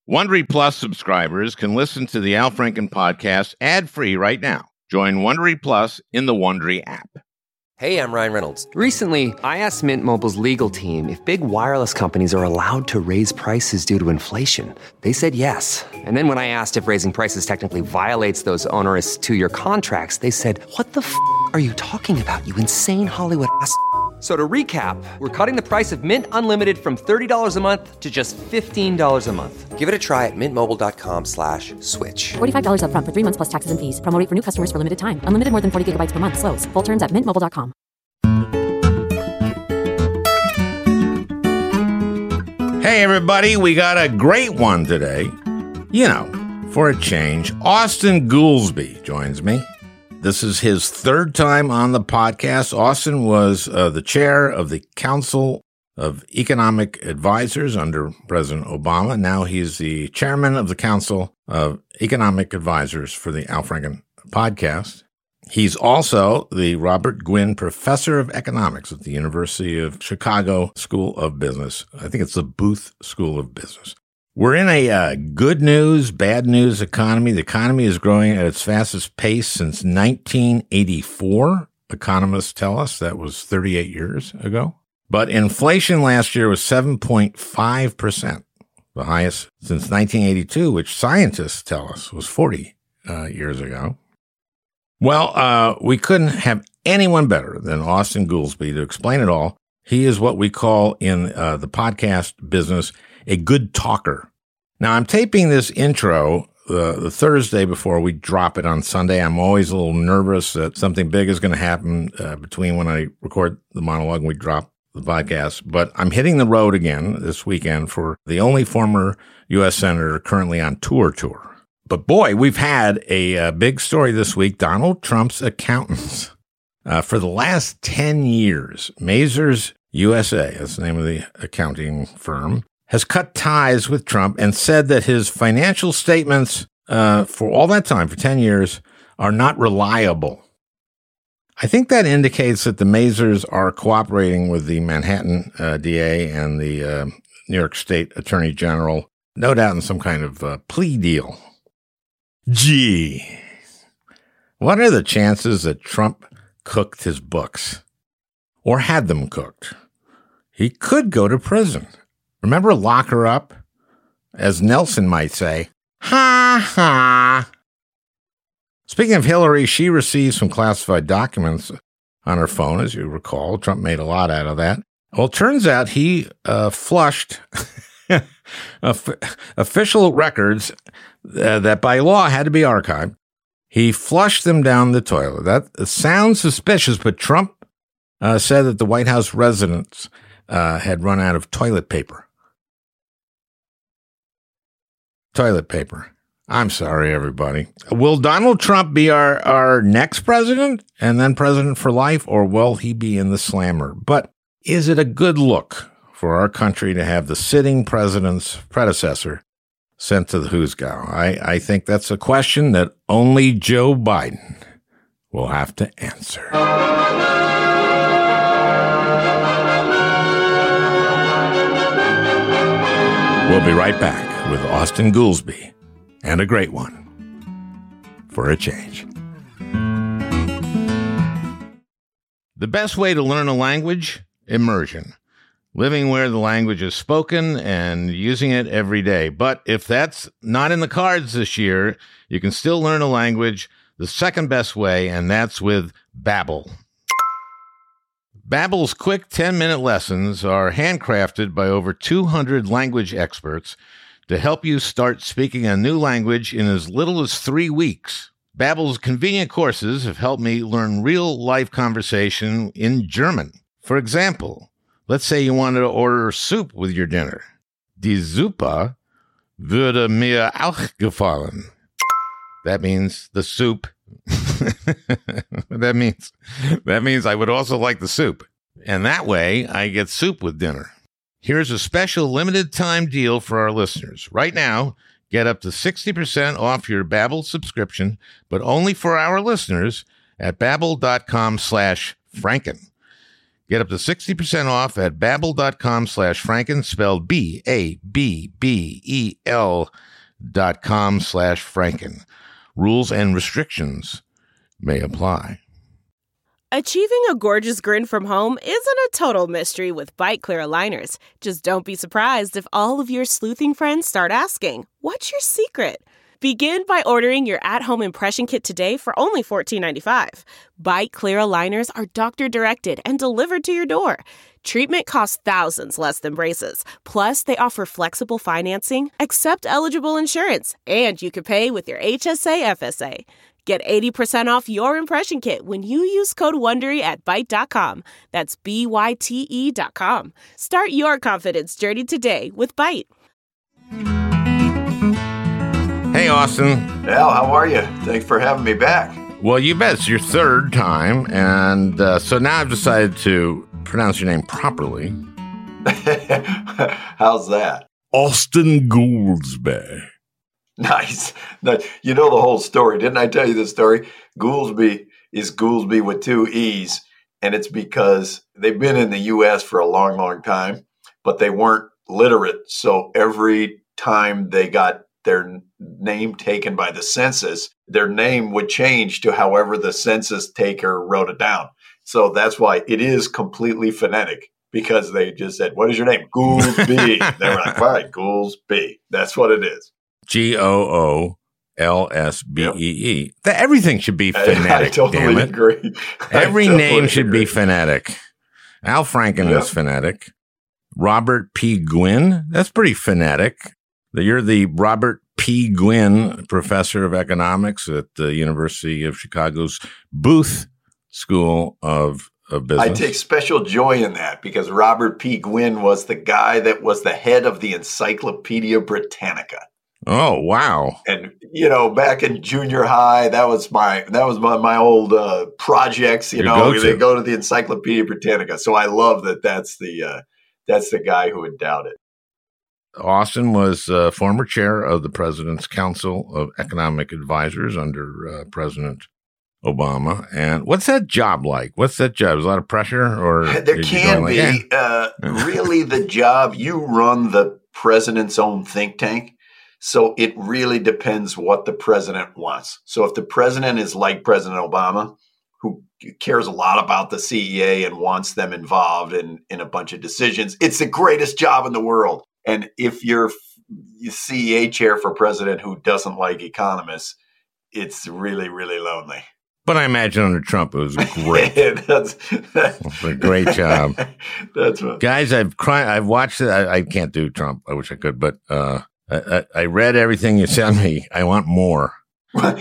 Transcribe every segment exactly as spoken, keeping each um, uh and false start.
Wondery Plus subscribers can listen to the Al Franken podcast ad-free right now. Join Wondery Plus in the Wondery app. Hey, I'm Ryan Reynolds. Recently, I asked Mint Mobile's legal team if big wireless companies are allowed to raise prices due to inflation. They said yes. And then when I asked if raising prices technically violates those onerous two-year contracts, they said, what the f*** are you talking about, you insane Hollywood ass f- So to recap, we're cutting the price of Mint Unlimited from thirty dollars a month to just fifteen dollars a month. Give it a try at mintmobile.com slash switch. forty-five dollars up front for three months plus taxes and fees. Promo rate for new customers for limited time. Unlimited more than forty gigabytes per month. Slows full terms at mint mobile dot com. Hey, everybody, we got a great one today. You know, for a change, Austan Goolsbee joins me. This is his third time on the podcast. Austan was uh, the chair of the Council of Economic Advisors under President Obama. Now he's the chairman of the Council of Economic Advisors for the Al Franken podcast. He's also the Robert Gwynn Professor of Economics at the University of Chicago School of Business. I think it's the Booth School of Business. We're in a uh, good news, bad news economy. The economy is growing at its fastest pace since nineteen eighty-four. Economists tell us that was thirty-eight years ago. But inflation last year was seven point five percent, the highest since nineteen eighty-two, which scientists tell us was forty uh, years ago. Well, uh, we couldn't have anyone better than Austan Goolsbee to explain it all. He is what we call in uh, the podcast business a good talker. Now, I'm taping this intro uh, the Thursday before we drop it on Sunday. I'm always a little nervous that something big is going to happen uh, between when I record the monologue and we drop the podcast. But I'm hitting the road again this weekend for the only former U S senator currently on tour tour. But boy, we've had a, a big story this week. Donald Trump's accountants. Uh, for the last ten years, Mazars U S A, that's the name of the accounting firm, has cut ties with Trump and said that his financial statements uh, for all that time, for ten years, are not reliable. I think that indicates that the Mazars are cooperating with the Manhattan uh, D A and the uh, New York State Attorney General, no doubt in some kind of uh, plea deal. Gee, what are the chances that Trump cooked his books or had them cooked? He could go to prison. Remember lock her up? As Nelson might say, ha ha. Speaking of Hillary, she received some classified documents on her phone, as you recall. Trump made a lot out of that. Well, it turns out he uh, flushed official records uh, that by law had to be archived. He flushed them down the toilet. That sounds suspicious, but Trump uh, said that the White House residents uh, had run out of toilet paper. Toilet paper. I'm sorry, everybody. Will Donald Trump be our, our next president and then president for life, or will he be in the slammer? But is it a good look for our country to have the sitting president's predecessor sent to the Hoosgow? I, I think that's a question that only Joe Biden will have to answer. We'll be right back with Austan Goolsbee, and a great one, for a change. The best way to learn a language? Immersion. Living where the language is spoken and using it every day. But if that's not in the cards this year, you can still learn a language the second best way, and that's with Babbel. Babbel's quick ten-minute lessons are handcrafted by over two hundred language experts to help you start speaking a new language in as little as three weeks. Babbel's convenient courses have helped me learn real-life conversation in German. For example, let's say you wanted to order soup with your dinner. Die Suppe würde mir auch gefallen. That means the soup. that means that means I would also like the soup. And that way, I get soup with dinner. Here's a special limited time deal for our listeners. Right now, get up to sixty percent off your Babbel subscription, but only for our listeners at babbel.com slash Franken. Get up to sixty percent off at babbel.com slash franken, spelled B A B B E L dot com slash franken. Rules and restrictions may apply. Achieving a gorgeous grin from home isn't a total mystery with Byte Clear aligners. Just don't be surprised if all of your sleuthing friends start asking, "What's your secret?" Begin by ordering your at-home impression kit today for only fourteen ninety-five. Byte Clear aligners are doctor-directed and delivered to your door. Treatment costs thousands less than braces. Plus, they offer flexible financing, accept eligible insurance, and you can pay with your H S A F S A. Get eighty percent off your impression kit when you use code WONDERY at byte dot com. That's B Y T E dot com. Start your confidence journey today with Byte. Hey, Austin. Al, how are you? Thanks for having me back. Well, you bet. It's your third time. And uh, so now I've decided to pronounce your name properly. How's that? Austin Goolsbee. Nice. You know the whole story. Didn't I tell you the story? Goolsbee is Goolsbee with two E's. And it's because they've been in the U S for a long, long time, but they weren't literate. So every time they got their name taken by the census, their name would change to however the census taker wrote it down. So that's why it is completely phonetic, because they just said, "What is your name?" Goolsbee. They were like, "Fine, Goolsbee." That's what it is. G O O L S B E E. Yep. Everything should be phonetic, I, I totally damn it. agree. Every totally name should agree. be phonetic. Al Franken Yep. is phonetic. Robert P. Gwynn, that's pretty phonetic. You're the Robert P. Gwynn Professor of Economics at the University of Chicago's Booth School of, of Business. I take special joy in that because Robert P. Gwynn was the guy that was the head of the Encyclopedia Britannica. Oh, wow. And, you know, back in junior high, that was my that was my, my old uh, projects, you Your know, go-to. they go to the Encyclopedia Britannica. So I love that that's the, uh, that's the guy who endowed it. Austin was uh, former chair of the President's Council of Economic Advisors under uh, President Obama. And what's that job like? What's that job? Is a lot of pressure? Or There can like, be. eh? Uh, really, the job, you run the president's own think tank. So it really depends what the president wants. So if the president is like President Obama, who cares a lot about the C E A and wants them involved in, in a bunch of decisions, it's the greatest job in the world. And if you're C E A chair for president who doesn't like economists, it's really, really lonely. But I imagine under Trump, it was great. that's, It's a great job. That's what. Guys, I've cried. I've watched it. I, I can't do Trump. I wish I could, but uh, I, I, I read everything you sent me. I want more. Uh,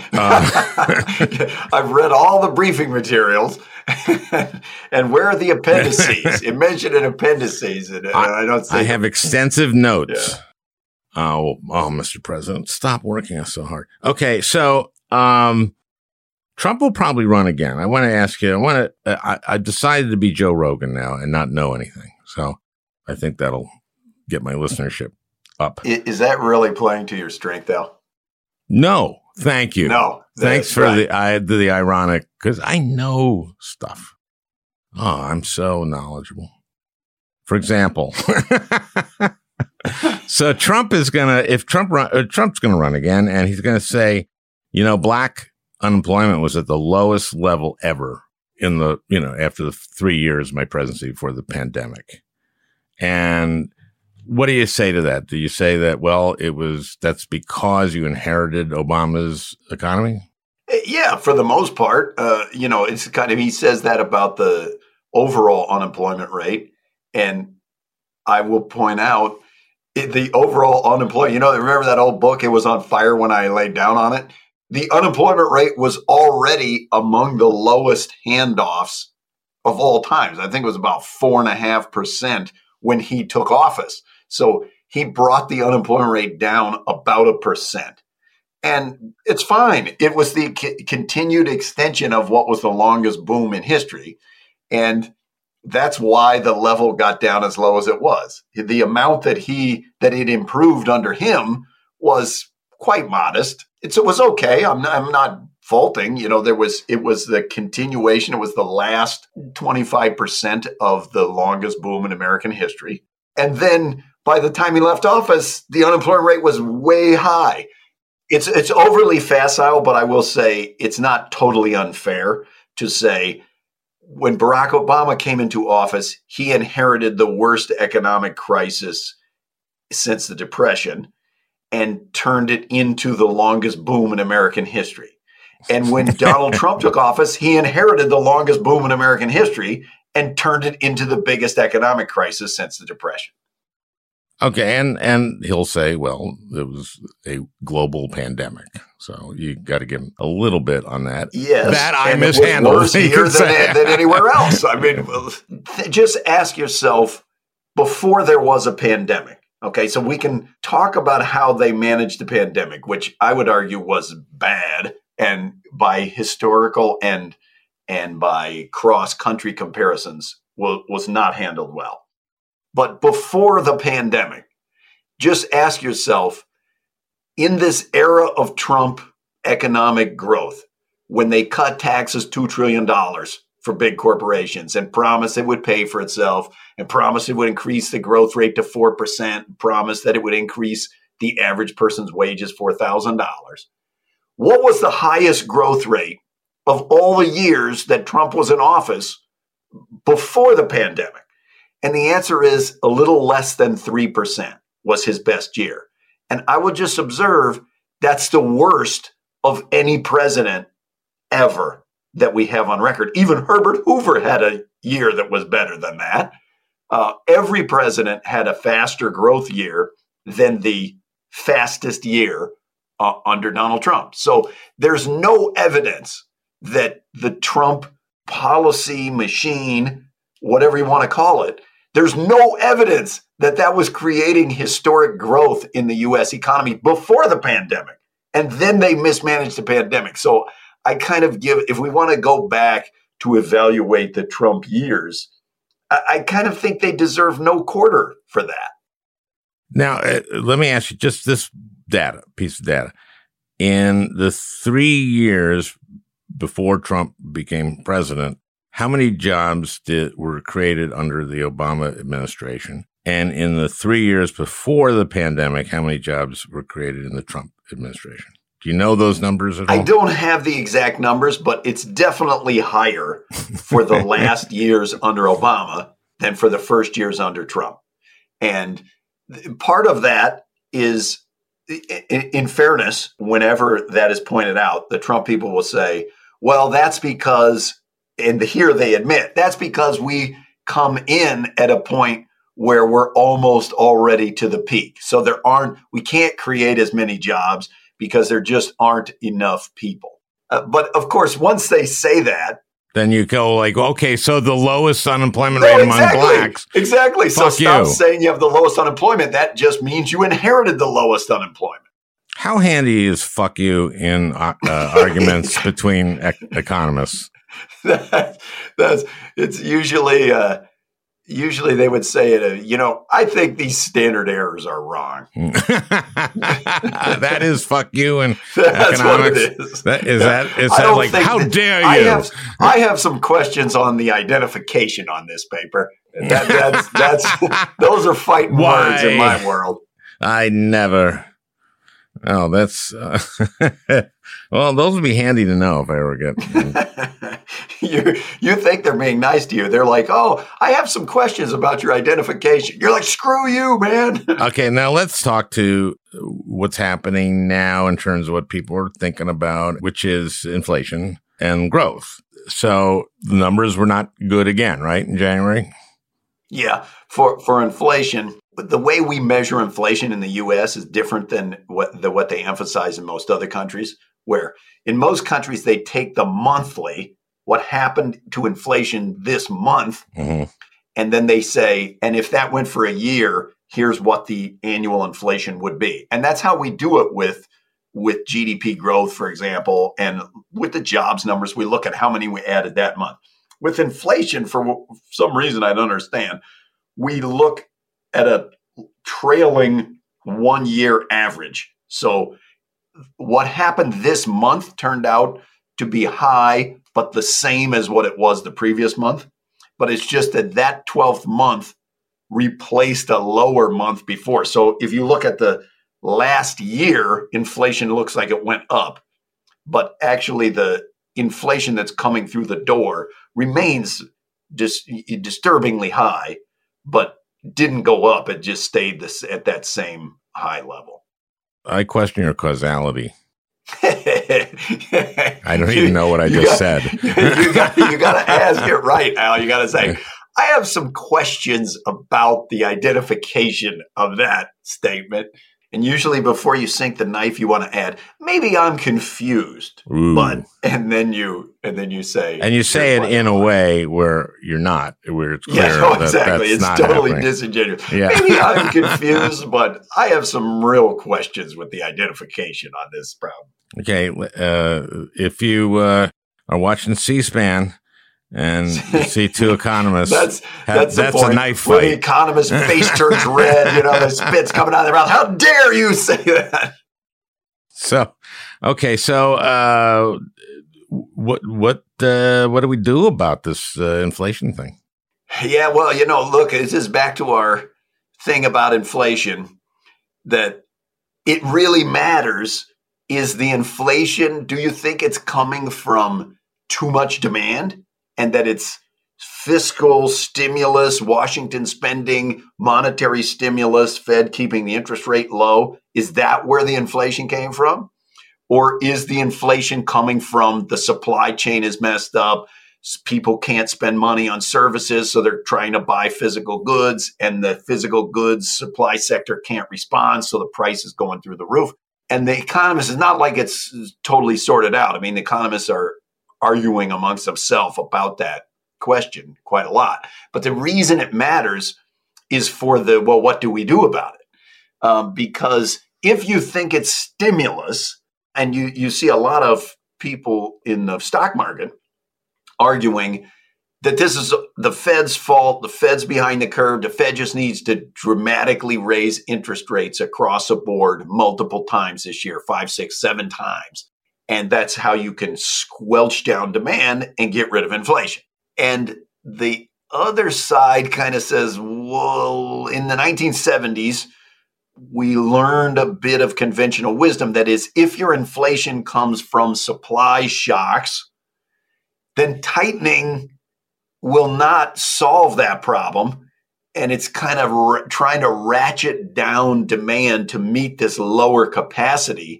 I've read all the briefing materials. And where are the appendices? It mentioned an appendices, and I, I don't see I have them. extensive notes. Yeah. Oh, oh, Mister President, stop working us so hard. Okay, so um, Trump will probably run again. I want to ask you. I want to. I, I decided to be Joe Rogan now and not know anything. So I think that'll get my listenership up. Is that really playing to your strength, Al? No, thank you. No, thanks for right. the I the ironic, because I know stuff. Oh, I'm so knowledgeable. For example, so Trump is gonna if Trump run, uh, Trump's gonna run again, and he's gonna say, you know, black unemployment was at the lowest level ever in the you know after the three years of my presidency before the pandemic, and. What do you say to that? Do you say that, well, it was, that's because you inherited Obama's economy? Yeah, for the most part. Uh, you know, it's kind of, he says that about the overall unemployment rate. And I will point out it, the overall unemployment, you know, remember that old book, It Was on Fire When I Laid Down on It? The unemployment rate was already among the lowest handoffs of all times. I think it was about four and a half percent when he took office. So he brought the unemployment rate down about a percent. And it's fine. It was the c- continued extension of what was the longest boom in history. And that's why the level got down as low as it was. The amount that he, that it improved under him was quite modest. It's, it was okay. I'm not, I'm not faulting. You know, there was, it was the continuation. It was the last twenty-five percent of the longest boom in American history. And then by the time he left office, the unemployment rate was way high. It's, it's overly facile, but I will say it's not totally unfair to say when Barack Obama came into office, he inherited the worst economic crisis since the Depression and turned it into the longest boom in American history. And when Donald Trump took office, he inherited the longest boom in American history and turned it into the biggest economic crisis since the Depression. Okay, and and he'll say, well, it was a global pandemic, so you got to give him a little bit on that. Yes, that I and mishandled. It was worse here than, than anywhere else. I mean, just ask yourself, before there was a pandemic, okay, so we can talk about how they managed the pandemic, which I would argue was bad, and by historical and and by cross-country comparisons was, was not handled well. But before the pandemic, just ask yourself, in this era of Trump economic growth, when they cut taxes two trillion dollars for big corporations and promised it would pay for itself and promised it would increase the growth rate to four percent, promised that it would increase the average person's wages four thousand dollars, what was the highest growth rate of all the years that Trump was in office before the pandemic? And the answer is a little less than three percent was his best year. And I would just observe that's the worst of any president ever that we have on record. Even Herbert Hoover had a year that was better than that. Uh, every president had a faster growth year than the fastest year uh, under Donald Trump. So there's no evidence that the Trump policy machine, whatever you want to call it, there's no evidence that that was creating historic growth in the U S economy before the pandemic. And then they mismanaged the pandemic. So I kind of give, if we want to go back to evaluate the Trump years, I, I kind of think they deserve no quarter for that. Now, uh, let me ask you just this data, piece of data. In the three years before Trump became president, how many jobs did were created under the Obama administration? And in the three years before the pandemic, how many jobs were created in the Trump administration? Do you know those numbers at all? I don't have the exact numbers, but it's definitely higher for the last years under Obama than for the first years under Trump. And part of that is, in fairness, whenever that is pointed out, the Trump people will say, well, that's because, and here they admit, that's because we come in at a point where we're almost already to the peak. So there aren't, we can't create as many jobs because there just aren't enough people. Uh, but of course, once they say that, then you go like, okay, so the lowest unemployment no, rate exactly, among blacks. Exactly. So Fuck stop you. saying you have the lowest unemployment. That just means you inherited the lowest unemployment. How handy is fuck you in uh, uh, arguments between ec- economists? that, that's, it's usually, uh, usually they would say it, uh, you know, I think these standard errors are wrong. That is fuck you and That's economics. what it is. That, is that, is I that don't like, think how that- dare you? I have, I have some questions on the identification on this paper. That, that's, that's, those are fighting Why? words in my world. I never. Oh, that's, uh, well, those would be handy to know if I ever get. you you think they're being nice to you. They're like, oh, I have some questions about your identification. You're like, screw you, man. Okay, now let's talk to what's happening now in terms of what people are thinking about, which is inflation and growth. So the numbers were not good again, right, in January? Yeah, for, for inflation, the way we measure inflation in the U S is different than what the, what they emphasize in most other countries, where in most countries they take the monthly, what happened to inflation this month, Mm-hmm. and then they say, and if that went for a year, here's what the annual inflation would be. And that's how we do it with, with G D P growth, for example, and with the jobs numbers, we look at how many we added that month. With inflation, for some reason I don't understand, we look at a trailing one-year average. So what happened this month turned out to be high, but the same as what it was the previous month. But it's just that that twelfth month replaced a lower month before. So if you look at the last year, inflation looks like it went up, but actually the inflation that's coming through the door remains just disturbingly high, but didn't go up. It just stayed this at that same high level. I question your causality. I don't even know what I just got, said. you got you got to ask it right, Al. You got to say, I have some questions about the identification of that statement. And usually before you sink the knife, you want to add, maybe I'm confused. Ooh. But and then you and then you say And you say it in a way where you're not, where it's clear. Yeah, no, that exactly. That's it's not totally happening. disingenuous. Yeah. Maybe I'm confused, but I have some real questions with the identification on this problem. Okay. Uh, if you uh, are watching C-SPAN and you see two economists, That's have, that's, that's the point. a knife When the fight. economist's face turns red, you know, the spit's coming out of their mouth. How dare you say that? So, okay. So, uh, what what uh, what do we do about this uh, inflation thing? Yeah, well, you know, look, this is back to our thing about inflation, that it really matters. Is the inflation, do you think it's coming from too much demand and that it's fiscal stimulus, Washington spending, monetary stimulus, Fed keeping the interest rate low? Is that where the inflation came from? Or is the inflation coming from the supply chain is messed up? People can't spend money on services, so they're trying to buy physical goods, and the physical goods supply sector can't respond, so the price is going through the roof. And the economists, it's not like it's totally sorted out. I mean, the economists are arguing amongst themselves about that question quite a lot. But the reason it matters is for the, well, what do we do about it? Um, because if you think it's stimulus, and you, you see a lot of people in the stock market arguing that this is the Fed's fault, the Fed's behind the curve, the Fed just needs to dramatically raise interest rates across the board multiple times this year, five, six, seven times. And that's how you can squelch down demand and get rid of inflation. And the other side kind of says, well, in the nineteen seventies, we learned a bit of conventional wisdom. That is, if your inflation comes from supply shocks, then tightening will not solve that problem. And it's kind of r- trying to ratchet down demand to meet this lower capacity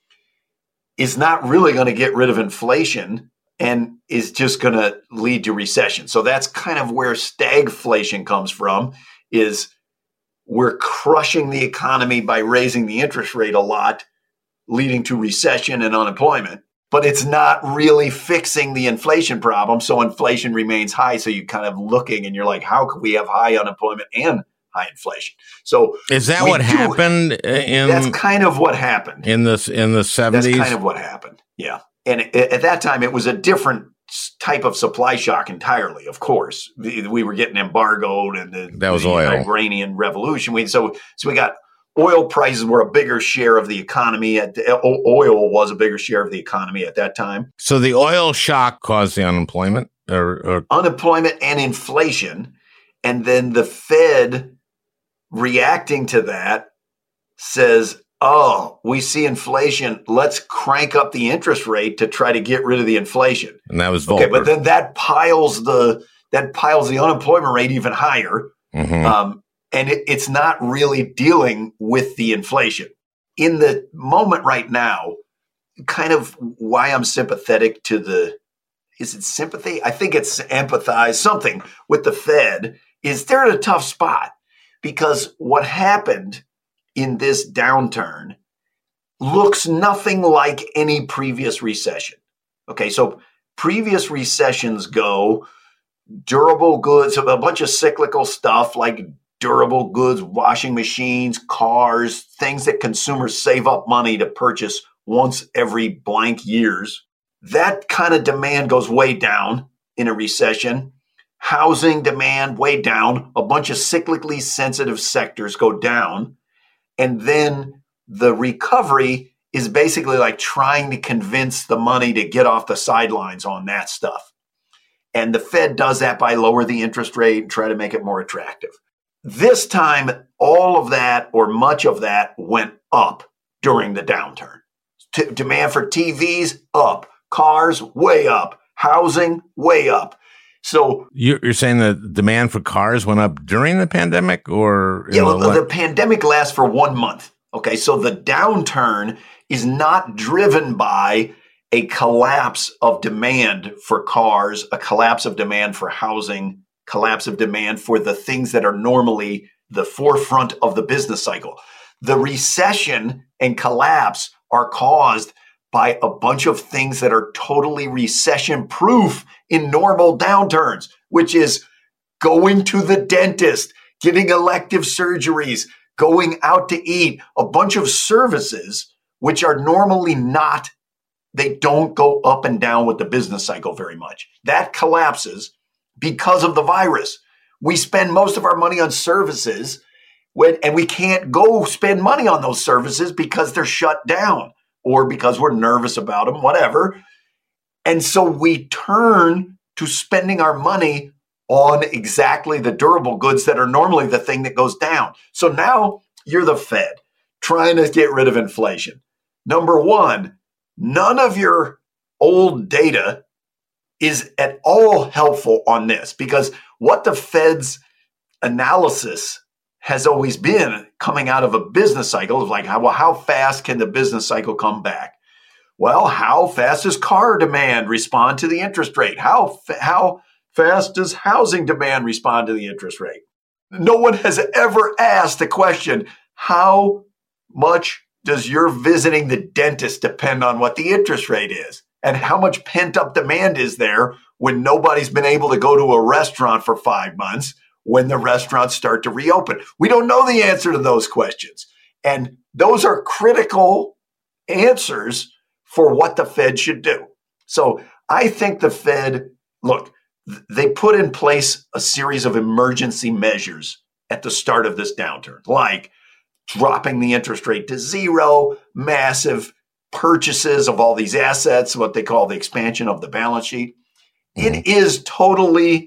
is not really going to get rid of inflation and is just going to lead to recession. So that's kind of where stagflation comes from, is we're crushing the economy by raising the interest rate a lot, leading to recession and unemployment. But it's not really fixing the inflation problem. So inflation remains high. So you're kind of looking and you're like, how could we have high unemployment and high inflation? So Is that we what do- happened in That's kind of what happened. in this in the seventies? That's kind of what happened. Yeah. And it, at that time, it was a different type of supply shock entirely, of course. We, we were getting embargoed and the, That was the oil. Iranian Revolution. We, so, so we got oil prices were a bigger share of the economy. At the, oil was a bigger share of the economy at that time. So the oil shock caused the unemployment, or, or Unemployment and inflation. And then the Fed reacting to that says, oh, we see inflation. Let's crank up the interest rate to try to get rid of the inflation. and that was Volcker. Okay, but then that piles the that piles the unemployment rate even higher. Mhm. Um, and it, it's not really dealing with the inflation. In the moment right now, kind of why I'm sympathetic to the, is it sympathy? I think it's empathize, something with the Fed, is they're in a tough spot. Because what happened in this downturn looks nothing like any previous recession. Okay, so previous recessions go durable goods, a bunch of cyclical stuff like durable goods, washing machines, cars, things that consumers save up money to purchase once every blank years. That kind of demand goes way down in a recession. Housing demand way down. A bunch of cyclically sensitive sectors go down. And then the recovery is basically like trying to convince the money to get off the sidelines on that stuff. And the Fed does that by lower the interest rate and try to make it more attractive. This time, all of that or much of that went up during the downturn. T- demand for T Vs, up. Cars, way up. Housing, way up. So you're saying the demand for cars went up during the pandemic, or yeah, well, the, the pandemic lasts for one month. Okay, so the downturn is not driven by a collapse of demand for cars, a collapse of demand for housing, collapse of demand for the things that are normally the forefront of the business cycle. The recession and collapse are caused by a bunch of things that are totally recession-proof in normal downturns, which is going to the dentist, getting elective surgeries, going out to eat, a bunch of services which are normally not, they don't go up and down with the business cycle very much. That collapses because of the virus. We spend most of our money on services when, and we can't go spend money on those services because they're shut down, or because we're nervous about them, whatever. And so we turn to spending our money on exactly the durable goods that are normally the thing that goes down. So now you're the Fed trying to get rid of inflation. Number one, none of your old data is at all helpful on this, because what the Fed's analysis has always been coming out of a business cycle of like, how, well, how fast can the business cycle come back? Well, how fast does car demand respond to the interest rate? How, how fast does housing demand respond to the interest rate? No one has ever asked the question, how much does your visiting the dentist depend on what the interest rate is? And how much pent-up demand is there when nobody's been able to go to a restaurant for five months? When the restaurants start to reopen? We don't know the answer to those questions. And those are critical answers for what the Fed should do. So I think the Fed, look, they put in place a series of emergency measures at the start of this downturn, like dropping the interest rate to zero, massive purchases of all these assets, what they call the expansion of the balance sheet. Mm-hmm. It is totally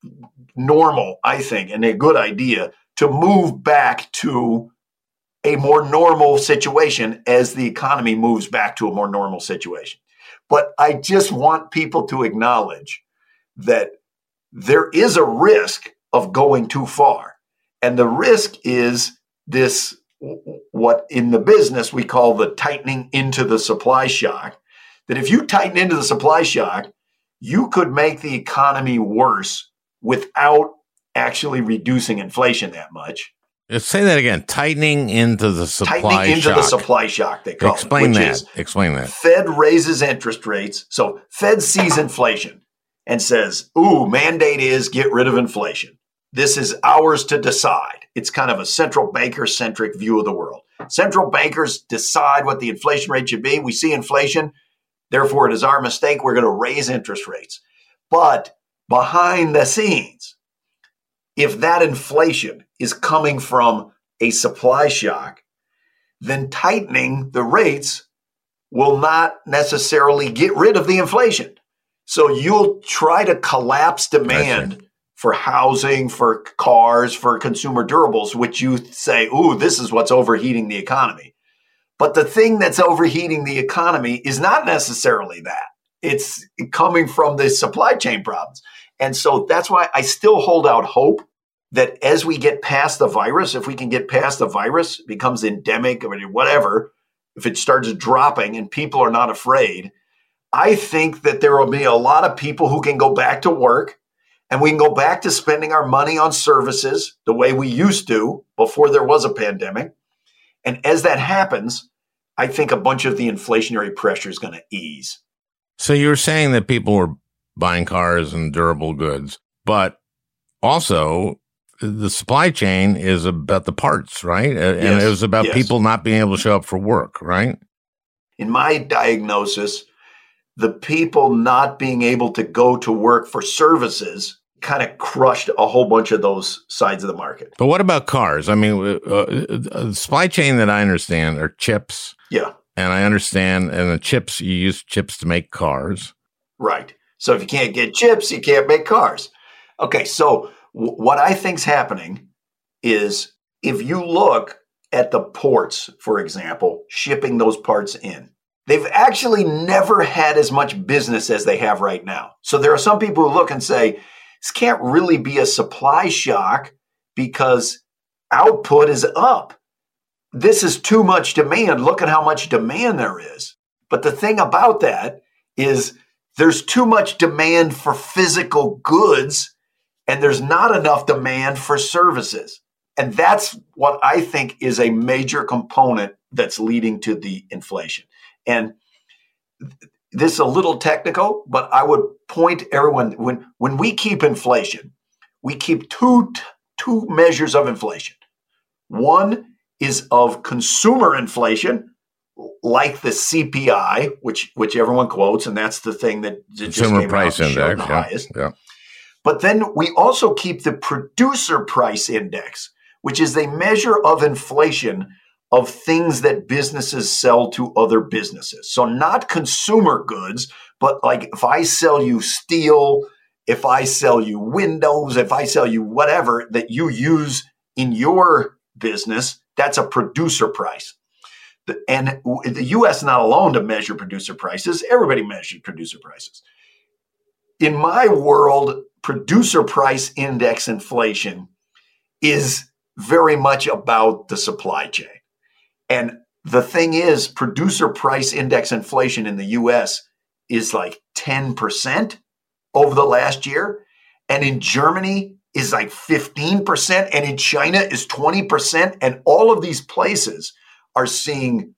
normal, I think, and a good idea to move back to a more normal situation as the economy moves back to a more normal situation. But I just want people to acknowledge that there is a risk of going too far. And the risk is this, what in the business we call the tightening into the supply shock, that if you tighten into the supply shock, you could make the economy worse without actually reducing inflation that much. Let's say that again. Tightening into the supply shock. Tightening into shock. the supply shock, they call Explain it. that. Is Explain that. Fed raises interest rates. So Fed sees inflation and says, ooh, mandate is get rid of inflation. This is ours to decide. It's kind of a central banker-centric view of the world. Central bankers decide what the inflation rate should be. We see inflation. Therefore, it is our mistake. We're going to raise interest rates. But behind the scenes, if that inflation is coming from a supply shock, then tightening the rates will not necessarily get rid of the inflation. So you'll try to collapse demand for housing, for cars, for consumer durables, which you say, ooh, this is what's overheating the economy. But the thing that's overheating the economy is not necessarily that. It's coming from the supply chain problems. And so that's why I still hold out hope that as we get past the virus, if we can get past the virus, it becomes endemic or whatever, if it starts dropping and people are not afraid, I think that there will be a lot of people who can go back to work, and we can go back to spending our money on services the way we used to before there was a pandemic. And as that happens, I think a bunch of the inflationary pressure is going to ease. So you were saying that people were buying cars and durable goods, but also the supply chain is about the parts, right? And yes, it was about yes. people not being able to show up for work, right? In my diagnosis, the people not being able to go to work for services kind of crushed a whole bunch of those sides of the market. But what about cars? I mean, uh, uh, the supply chain that I understand are chips, yeah, And I understand, and the chips, you use chips to make cars. Right. So if you can't get chips, you can't make cars. Okay, so w- what I think's happening is if you look at the ports, for example, shipping those parts in, they've actually never had as much business as they have right now. So there are some people who look and say, this can't really be a supply shock because output is up. This is too much demand. Look at how much demand there is. But the thing about that is there's too much demand for physical goods and there's not enough demand for services. And that's what I think is a major component that's leading to the inflation. And this is a little technical, but I would point everyone, when, when we keep inflation, we keep two, two measures of inflation. One is of consumer inflation, like the C P I, which which everyone quotes, and that's the thing that just Consumer came price out and showed index, the yeah, highest. yeah. But then we also keep the producer price index, which is a measure of inflation of things that businesses sell to other businesses. So not consumer goods, but like if I sell you steel, if I sell you windows, if I sell you whatever that you use in your business, that's a producer price. And the U S not alone to measure producer prices. Everybody measures producer prices. In my world, producer price index inflation is very much about the supply chain. And the thing is, producer price index inflation in the U S is like ten percent over the last year. And in Germany is like fifteen percent. And in China is twenty percent. And all of these places are seeing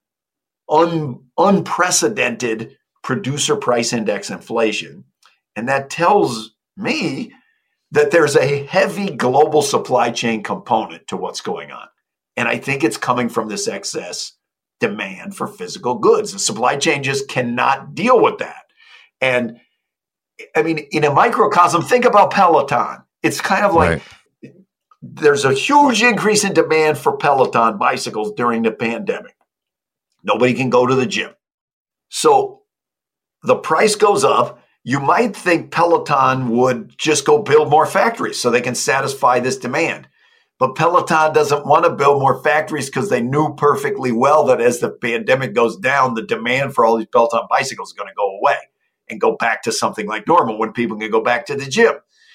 un, unprecedented producer price index inflation. And that tells me that there's a heavy global supply chain component to what's going on. And I think it's coming from this excess demand for physical goods. The supply chain just cannot deal with that. And I mean, in a microcosm, think about Peloton. It's kind of like right. There's a huge increase in demand for Peloton bicycles during the pandemic. Nobody can go to the gym. So the price goes up. You might think Peloton would just go build more factories so they can satisfy this demand. But Peloton doesn't want to build more factories because they knew perfectly well that as the pandemic goes down, the demand for all these Peloton bicycles is going to go away and go back to something like normal when people can go back to the gym.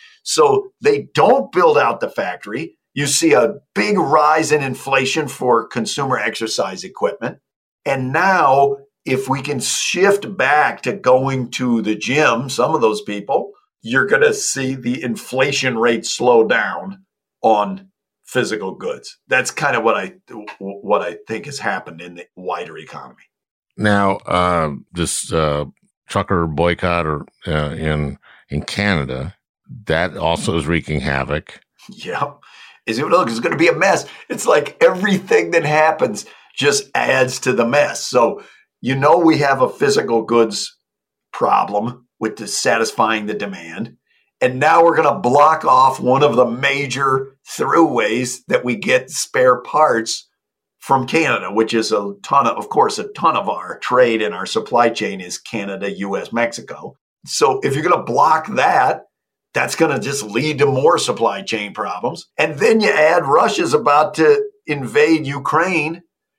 So they don't build out the factory. You see a big rise in inflation for consumer exercise equipment. And now if we can shift back to going to the gym, some of those people, you're going to see the inflation rate slow down on physical goods. That's kind of what I what I think has happened in the wider economy. Now, uh, this uh, trucker boycott or, uh, in in Canada, that also is wreaking havoc. Yeah. It's, look, it's going to be a mess. It's like everything that happens just adds to the mess. So, you know, we have a physical goods problem with the satisfying the demand. And now we're going to block off one of the major throughways that we get spare parts from Canada, which is a ton of, of course, a ton of our trade and our supply chain is Canada, U S, Mexico. So if you're going to block that, that's going to just lead to more supply chain problems. And then you add Russia's about to invade Ukraine,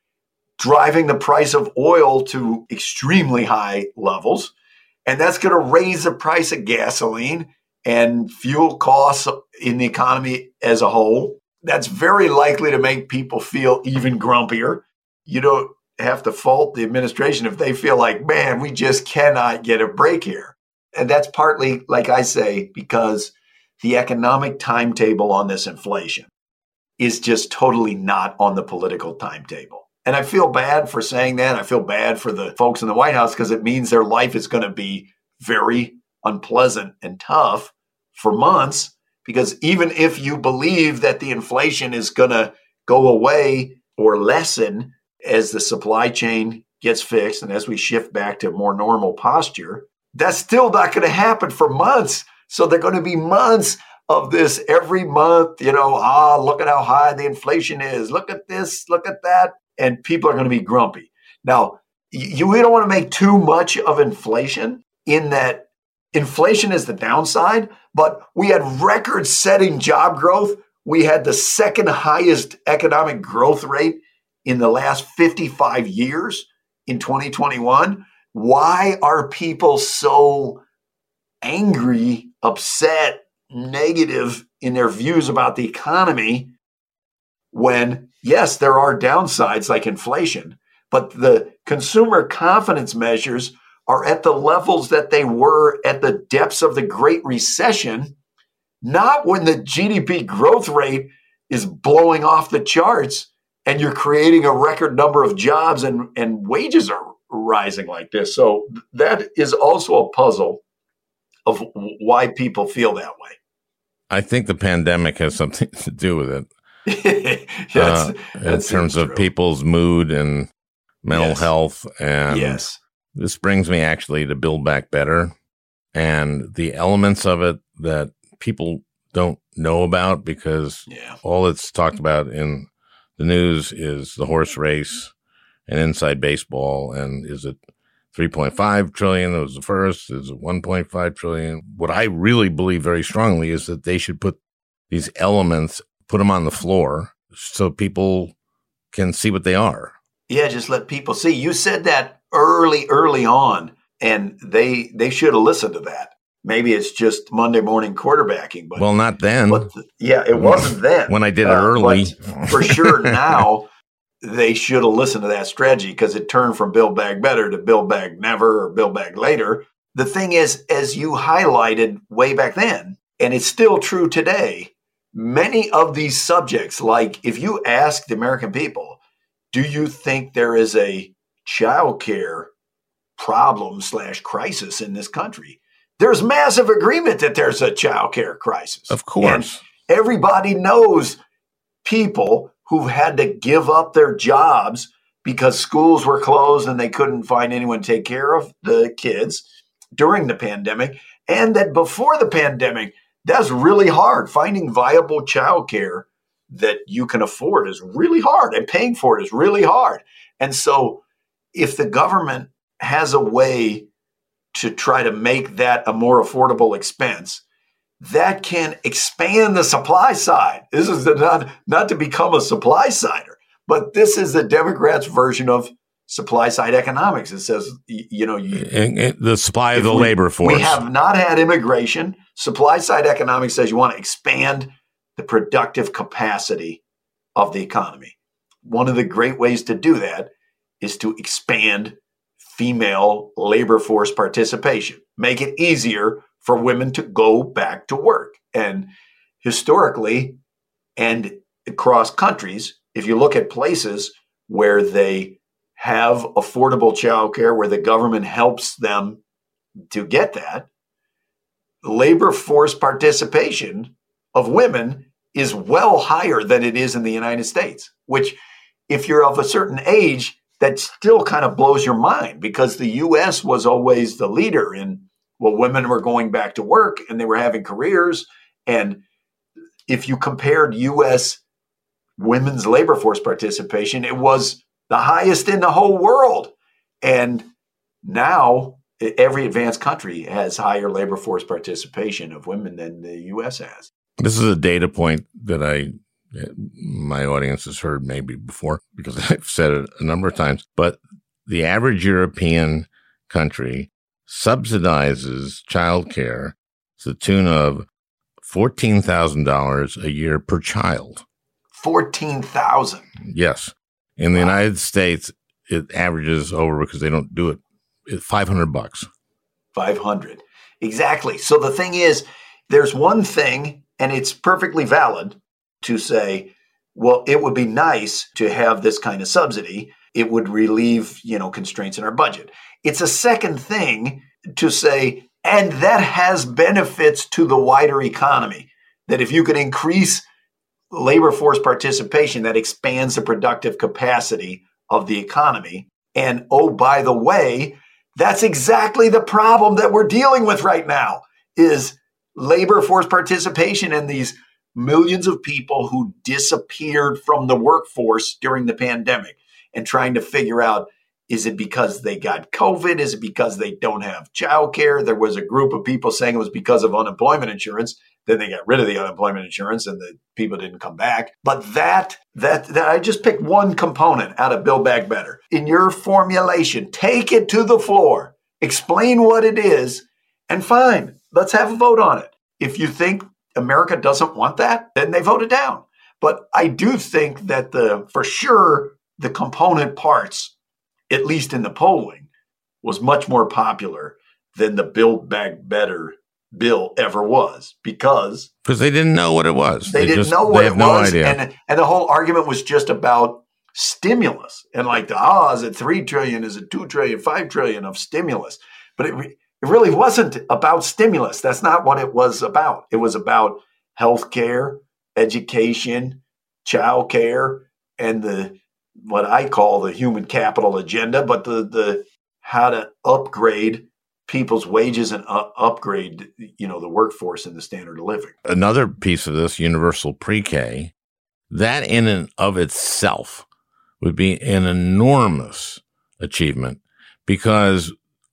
driving the price of oil to extremely high levels. And that's going to raise the price of gasoline and fuel costs in the economy as a whole. That's very likely to make people feel even grumpier. You don't have to fault the administration if they feel like, man, we just cannot get a break here. And that's partly, like I say, because the economic timetable on this inflation is just totally not on the political timetable. And I feel bad for saying that. I feel bad for the folks in the White House because it means their life is going to be very unpleasant and tough for months, because even if you believe that the inflation is going to go away or lessen as the supply chain gets fixed and as we shift back to more normal posture, that's still not going to happen for months. So they're going to be months of this every month, you know, ah, look at how high the inflation is. Look at this, look at that. And people are going to be grumpy. Now, you we don't want to make too much of inflation, in that inflation is the downside, but we had record-setting job growth. We had the second highest economic growth rate in the last fifty-five years in twenty twenty-one. Why are people so angry, upset, negative in their views about the economy when, yes, there are downsides like inflation, but the consumer confidence measures are at the levels that they were at the depths of the Great Recession, not when the G D P growth rate is blowing off the charts and you're creating a record number of jobs and, and wages are rising like this. So that is also a puzzle of why people feel that way. I think the pandemic has something to do with it. Yes, uh, in terms of true. people's mood and mental yes. health. And yes. this brings me actually to Build Back Better and the elements of it that people don't know about, because yeah. all it's talked about in the news is the horse race and inside baseball. And is it three point five trillion? It was the first. Is it one point five trillion? What I really believe very strongly is that they should put these elements, put them on the floor so people can see what they are. Yeah, just let people see. You said that early, early on, and they they should have listened to that. Maybe it's just Monday morning quarterbacking. But, well, not then. But the, yeah, it wasn't then. When I did it uh, early. For sure now, they should have listened to that strategy, because it turned from Build Back Better to Build Back Never or Build Back Later. The thing is, as you highlighted way back then, and it's still true today, many of these subjects, like if you ask the American people, do you think there is a childcare problem slash crisis in this country? There's massive agreement that there's a childcare crisis. Of course. And everybody knows people who've had to give up their jobs because schools were closed and they couldn't find anyone to take care of the kids during the pandemic. And that before the pandemic, that's really hard. Finding viable childcare that you can afford is really hard, and paying for it is really hard. And so if the government has a way to try to make that a more affordable expense, that can expand the supply side. This is the, not, not to become a supply sider, but this is the Democrats' version of supply side economics. It says, you know, you, and, and the supply of the we, labor force. We have not had immigration. Supply side economics says you want to expand the productive capacity of the economy. One of the great ways to do that is to expand female labor force participation, make it easier for women to go back to work. And historically and across countries, if you look at places where they have affordable childcare, where the government helps them to get that, labor force participation of women is well higher than it is in the United States, which if you're of a certain age, that still kind of blows your mind, because the U S was always the leader in, well, women were going back to work and they were having careers. And if you compared U S women's labor force participation, it was the highest in the whole world. And now every advanced country has higher labor force participation of women than the U S has. This is a data point that I, my audience has heard maybe before, because I've said it a number of times, but the average European country subsidizes childcare to the tune of fourteen thousand dollars a year per child. fourteen thousand dollars. Yes. In the wow. United States, it averages over, because they don't do it, five hundred bucks. five hundred. Exactly. So the thing is, there's one thing, and it's perfectly valid to say, well, it would be nice to have this kind of subsidy. It would relieve, you know, constraints in our budget. It's a second thing to say, and that has benefits to the wider economy, that if you could increase labor force participation, that expands the productive capacity of the economy. And oh, by the way, that's exactly the problem that we're dealing with right now, is labor force participation and these millions of people who disappeared from the workforce during the pandemic, and trying to figure out, Is it because they got COVID? Is it because they don't have childcare? There was a group of people saying it was because of unemployment insurance. Then they got rid of the unemployment insurance and the people didn't come back. But that, that, that I just picked one component out of Build Back Better. In your formulation, take it to the floor, explain what it is, and fine, let's have a vote on it. If you think America doesn't want that, then they vote it down. But I do think that the, for sure, the component parts, at least in the polling, was much more popular than the Build Back Better bill ever was, because because they didn't know what it was. They, they didn't just, know what it no was, idea. and and the whole argument was just about stimulus and like the ah, is it three trillion? Is it two trillion? Five trillion of stimulus? But it it really wasn't about stimulus. That's not what it was about. It was about healthcare, education, childcare, and the what I call the human capital agenda, but the the how to upgrade people's wages and uh, upgrade, you know, the workforce and the standard of living. Another piece of this, universal pre-K, that in and of itself would be an enormous achievement, because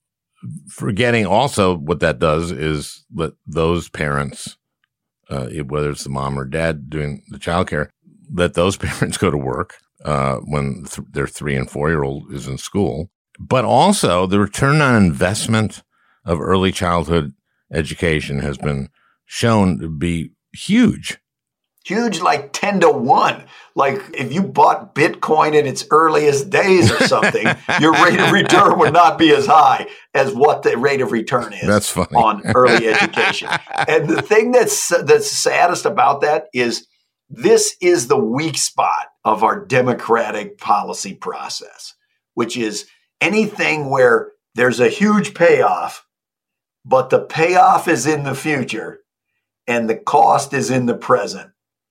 forgetting also what that does is let those parents, uh, whether it's the mom or dad doing the childcare, let those parents go to work uh, when th- their three and four-year-old is in school. But also the return on investment of early childhood education has been shown to be huge. Huge, like ten to one. Like if you bought Bitcoin in its earliest days or something, your rate of return would not be as high as what the rate of return is. That's funny. On early education. And the thing that's that's saddest about that is this is the weak spot of our democratic policy process, which is anything where there's a huge payoff, but the payoff is in the future and the cost is in the present.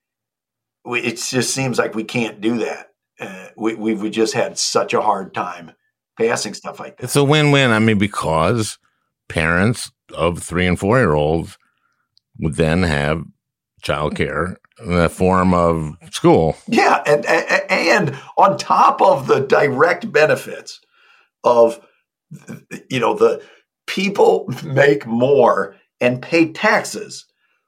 We, it just seems like we can't do that. Uh, we, we've we just had such a hard time passing stuff like that. It's a win-win. I mean, because parents of three and four-year-olds would then have childcare in the form of school. Yeah, and, and and on top of the direct benefits of, you know, the people make more and pay taxes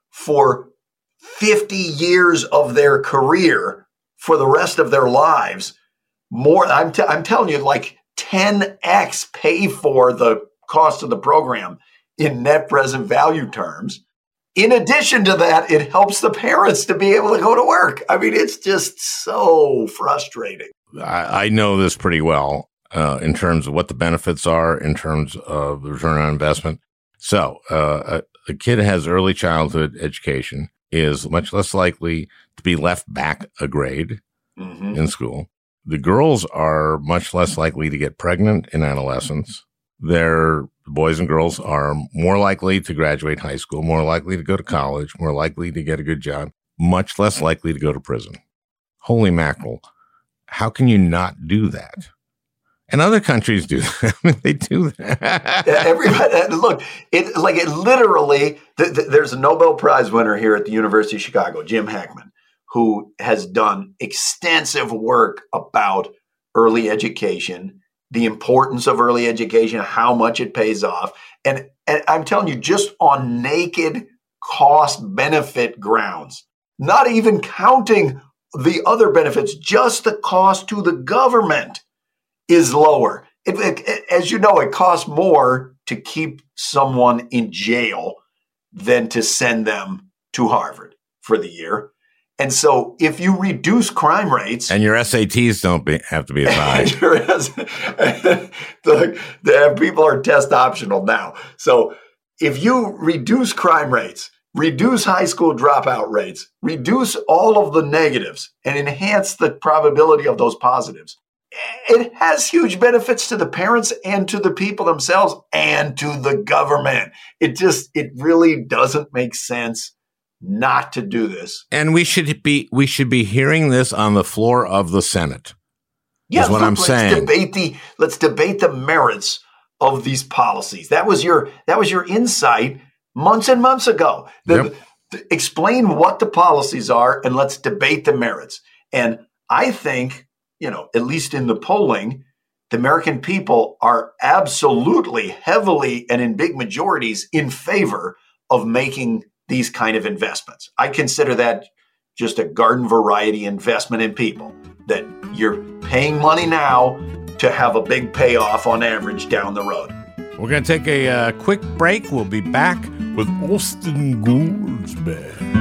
for fifty years of their career for the rest of their lives. More, I'm, t- I'm telling you, like ten x pay for the cost of the program in net present value terms. In addition to that, it helps the parents to be able to go to work. I mean, it's just so frustrating. I, I know this pretty well uh, in terms of what the benefits are, in terms of the return on investment. So uh, a, a kid has early childhood education is much less likely to be left back a grade mm-hmm. in school. The girls are much less likely to get pregnant in adolescence. Their boys and girls are more likely to graduate high school, more likely to go to college, more likely to get a good job, much less likely to go to prison. Holy mackerel. How can you not do that? And other countries do that. I mean, they do that. Everybody, look, it like it literally, th- th- there's a Nobel Prize winner here at the University of Chicago, Jim Heckman, who has done extensive work about early education, the importance of early education, how much it pays off. And, and I'm telling you, just on naked cost benefit grounds, not even counting the other benefits, just the cost to the government is lower. It, it, as you know, it costs more to keep someone in jail than to send them to Harvard for the year. And so if you reduce crime rates... And your S A Ts don't be, have to be as high. the, the people are test optional now. So if you reduce crime rates, reduce high school dropout rates, reduce all of the negatives, and enhance the probability of those positives, it has huge benefits to the parents and to the people themselves and to the government. It just, it really doesn't make sense not to do this. And we should be, we should be hearing this on the floor of the Senate. Yeah, is what look, I'm let's saying. Debate the, let's debate the merits of these policies. That was your, that was your insight months and months ago. The, Yep. the, explain what the policies are and let's debate the merits. And I think, you know, at least in the polling, the American people are absolutely heavily and in big majorities in favor of making these kind of investments. I consider that just a garden variety investment in people, that you're paying money now to have a big payoff on average down the road. We're going to take a uh, quick break. We'll be back with Austan Goolsbee.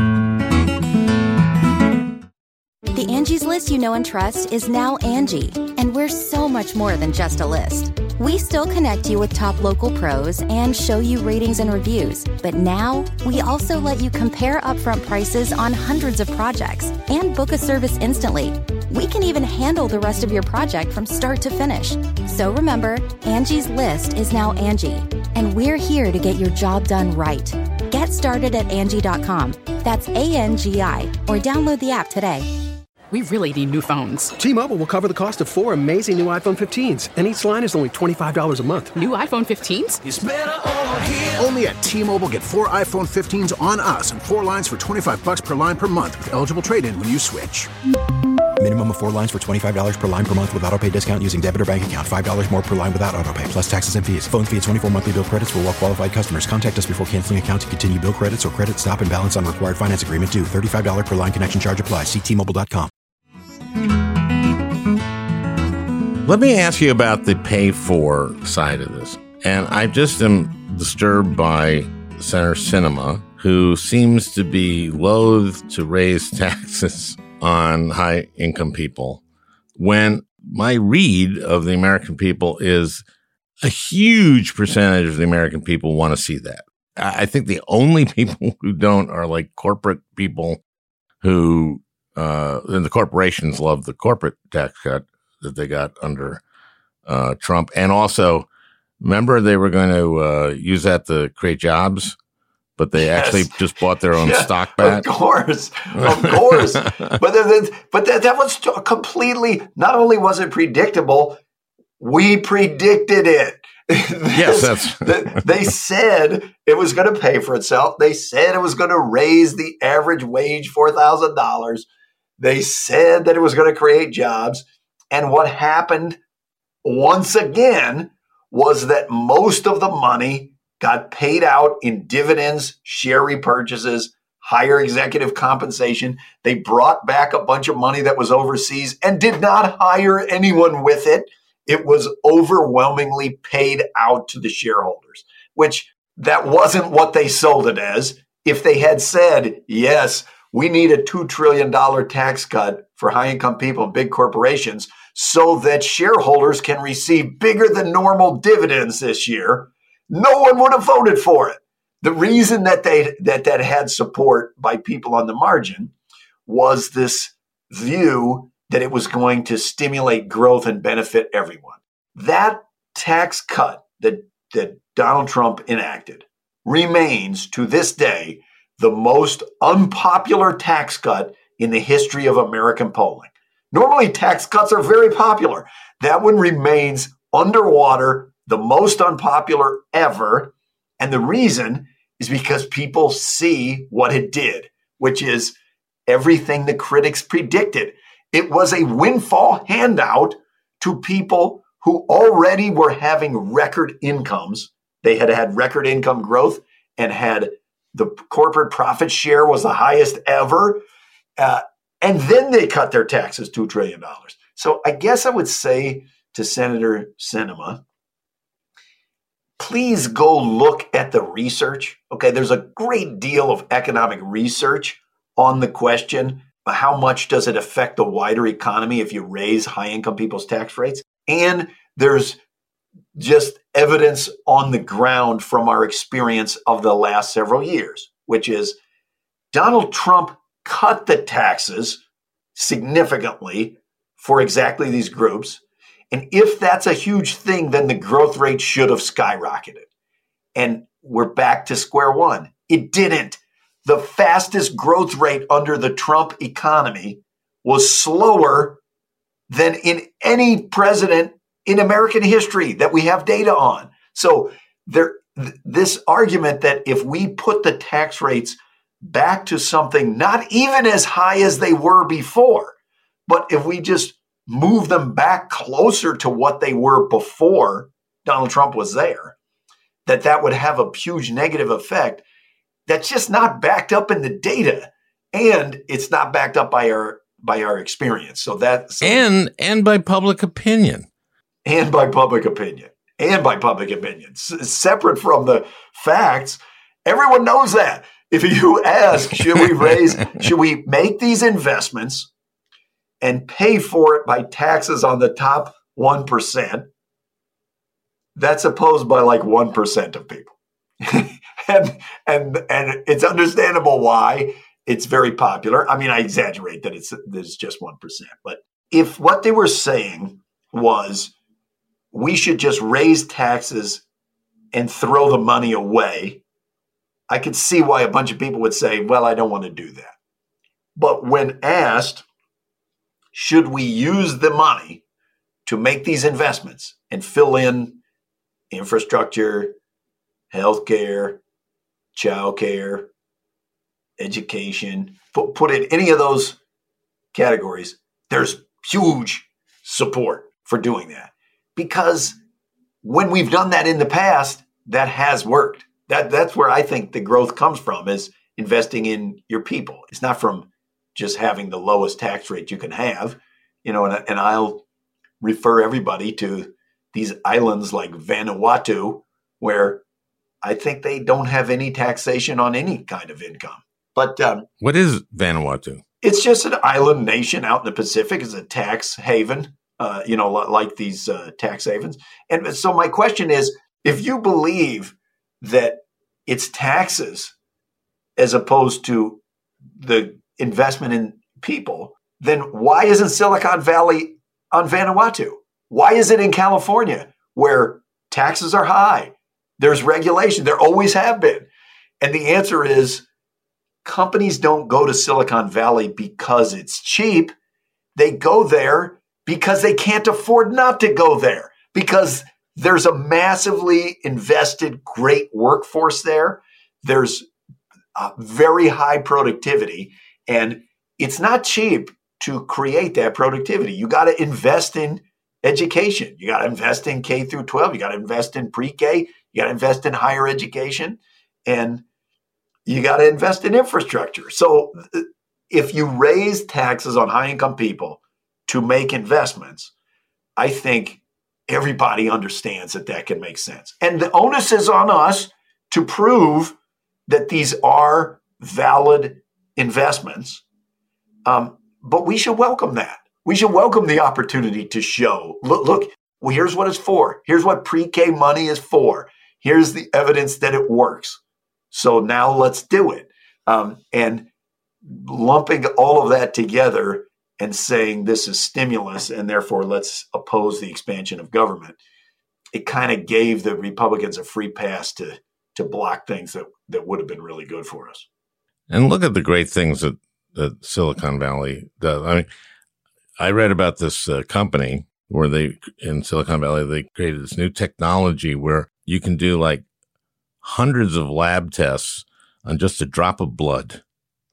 The Angie's List you know and trust is now Angie, and we're so much more than just a list. We still connect you with top local pros and show you ratings and reviews, but now we also let you compare upfront prices on hundreds of projects and book a service instantly. We can even handle the rest of your project from start to finish. So remember, Angie's List is now Angie, and we're here to get your job done right. Get started at Angie dot com. That's A N G I, or download the app today. We really need new phones. T-Mobile will cover the cost of four amazing new iPhone fifteens, and each line is only twenty-five dollars a month. New iPhone fifteens? It's better over here. Only at T-Mobile, get four iPhone fifteens on us and four lines for twenty-five bucks per line per month with eligible trade-in when you switch. Minimum of four lines for twenty-five dollars per line per month with autopay discount using debit or bank account. five dollars more per line without autopay, plus taxes and fees. Phone fee at twenty-four monthly bill credits for well-qualified customers. Contact us before canceling account to continue bill credits or credit stop and balance on required finance agreement due. thirty-five dollars per line connection charge applies. See T Mobile dot com. Let me ask you about the pay for side of this. And I just am disturbed by Senator Sinema, who seems to be loath to raise taxes on high income people, when my read of the American people is a huge percentage of the American people want to see that. I think the only people who don't are like corporate people who, uh, and the corporations love the corporate tax cut that they got under uh, Trump. And also, remember they were going to uh, use that to create jobs, but they yes. actually just bought their own yeah, stock back. Of course, of course. but the, but that, that was completely, not only was it predictable, we predicted it. Yes, that's they said it was going to pay for itself. They said it was going to raise the average wage four thousand dollars. They said that it was going to create jobs. And what happened once again was that most of the money got paid out in dividends, share repurchases, higher executive compensation. They brought back a bunch of money that was overseas and did not hire anyone with it. It was overwhelmingly paid out to the shareholders, which that wasn't what they sold it as. If they had said, yes, we need a two trillion dollars tax cut for high-income people and big corporations so that shareholders can receive bigger than normal dividends this year, no one would have voted for it. The reason that they that that had support by people on the margin was this view that it was going to stimulate growth and benefit everyone. That tax cut that, that Donald Trump enacted remains to this day the most unpopular tax cut in the history of American polling. Normally, tax cuts are very popular. That one remains underwater, the most unpopular ever. And the reason is because people see what it did, which is everything the critics predicted. It was a windfall handout to people who already were having record incomes. They had had record income growth and had the corporate profit share was the highest ever. Uh, and then they cut their taxes two trillion dollars. So I guess I would say to Senator Sinema, please go look at the research. Okay, there's a great deal of economic research on the question. How much does it affect the wider economy if you raise high-income people's tax rates? And there's just evidence on the ground from our experience of the last several years, which is Donald Trump cut the taxes significantly for exactly these groups. And if that's a huge thing, then the growth rate should have skyrocketed. And we're back to square one. It didn't. The fastest growth rate under the Trump economy was slower than in any president in American history that we have data on. So there, th- this argument that if we put the tax rates back to something not even as high as they were before, but if we just move them back closer to what they were before Donald Trump was there, that that would have a huge negative effect. That's just not backed up in the data, and it's not backed up by our by our experience. So that so, and and by public opinion, and by public opinion, and by public opinion, S- separate from the facts. Everyone knows that. If you ask, should we raise, should we make these investments and pay for it by taxes on the top one percent? That's opposed by like one percent of people. and and and it's understandable why it's very popular. I mean, I exaggerate that it's there's just one percent. But if what they were saying was we should just raise taxes and throw the money away, I could see why a bunch of people would say, well, I don't want to do that. But when asked, should we use the money to make these investments and fill in infrastructure, healthcare, childcare, education, put, put in any of those categories, there's huge support for doing that. Because when we've done that in the past, that has worked. That That's where I think the growth comes from, is investing in your people. It's not from just having the lowest tax rate you can have. You know, and, and I'll refer everybody to these islands like Vanuatu, where I think they don't have any taxation on any kind of income. But um, what is Vanuatu? It's just an island nation out in the Pacific. It's a tax haven, uh, you know, like these uh, tax havens. And so my question is, if you believe that it's taxes as opposed to the investment in people, then why isn't Silicon Valley on Vanuatu? Why is it in California, where taxes are high? There's regulation. There always have been. And the answer is, companies don't go to Silicon Valley because it's cheap. They go there because they can't afford not to go there, because there's a massively invested, great workforce there. There's uh, very high productivity, and it's not cheap to create that productivity. You got to invest in education. You got to invest in K through twelve. You got to invest in pre-K. You got to invest in higher education, and you got to invest in infrastructure. So if you raise taxes on high-income people to make investments, I think everybody understands that that can make sense. And the onus is on us to prove that these are valid investments. Um, but we should welcome that. We should welcome the opportunity to show, look, look, well, here's what it's for. Here's what pre-K money is for. Here's the evidence that it works. So now let's do it. Um, and lumping all of that together and saying this is stimulus and therefore let's oppose the expansion of government, it kind of gave the Republicans a free pass to to block things that, that would have been really good for us. And look at the great things that, that Silicon Valley does. I mean, I read about this uh, company where they, in Silicon Valley, they created this new technology where you can do like hundreds of lab tests on just a drop of blood.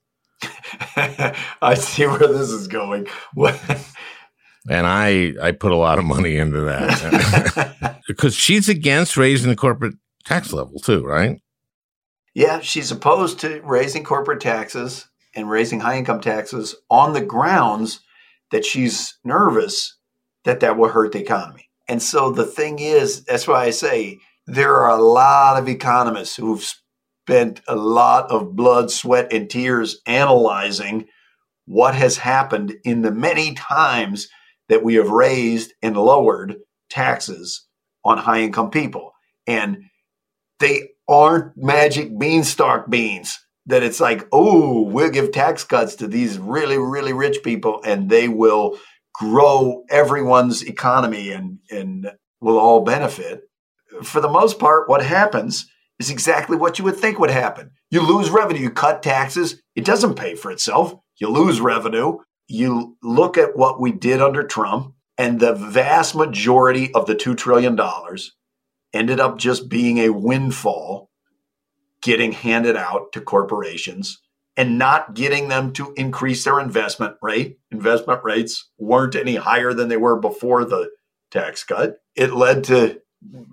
I see where this is going. And I, I put a lot of money into that because she's against raising the corporate tax level too, right? Yeah, she's opposed to raising corporate taxes and raising high income taxes on the grounds that she's nervous that that will hurt the economy. And so the thing is, that's why I say there are a lot of economists who've spent a lot of blood, sweat, and tears analyzing what has happened in the many times that we have raised and lowered taxes on high-income people. And they aren't magic beanstalk beans that it's like, oh, we'll give tax cuts to these really, really rich people and they will grow everyone's economy and, and will all benefit. For the most part, what happens is exactly what you would think would happen. You lose revenue, you cut taxes, it doesn't pay for itself. You lose revenue. You look at what we did under Trump, and the vast majority of the two trillion dollars ended up just being a windfall getting handed out to corporations and not getting them to increase their investment rate. Investment rates weren't any higher than they were before the tax cut. It led to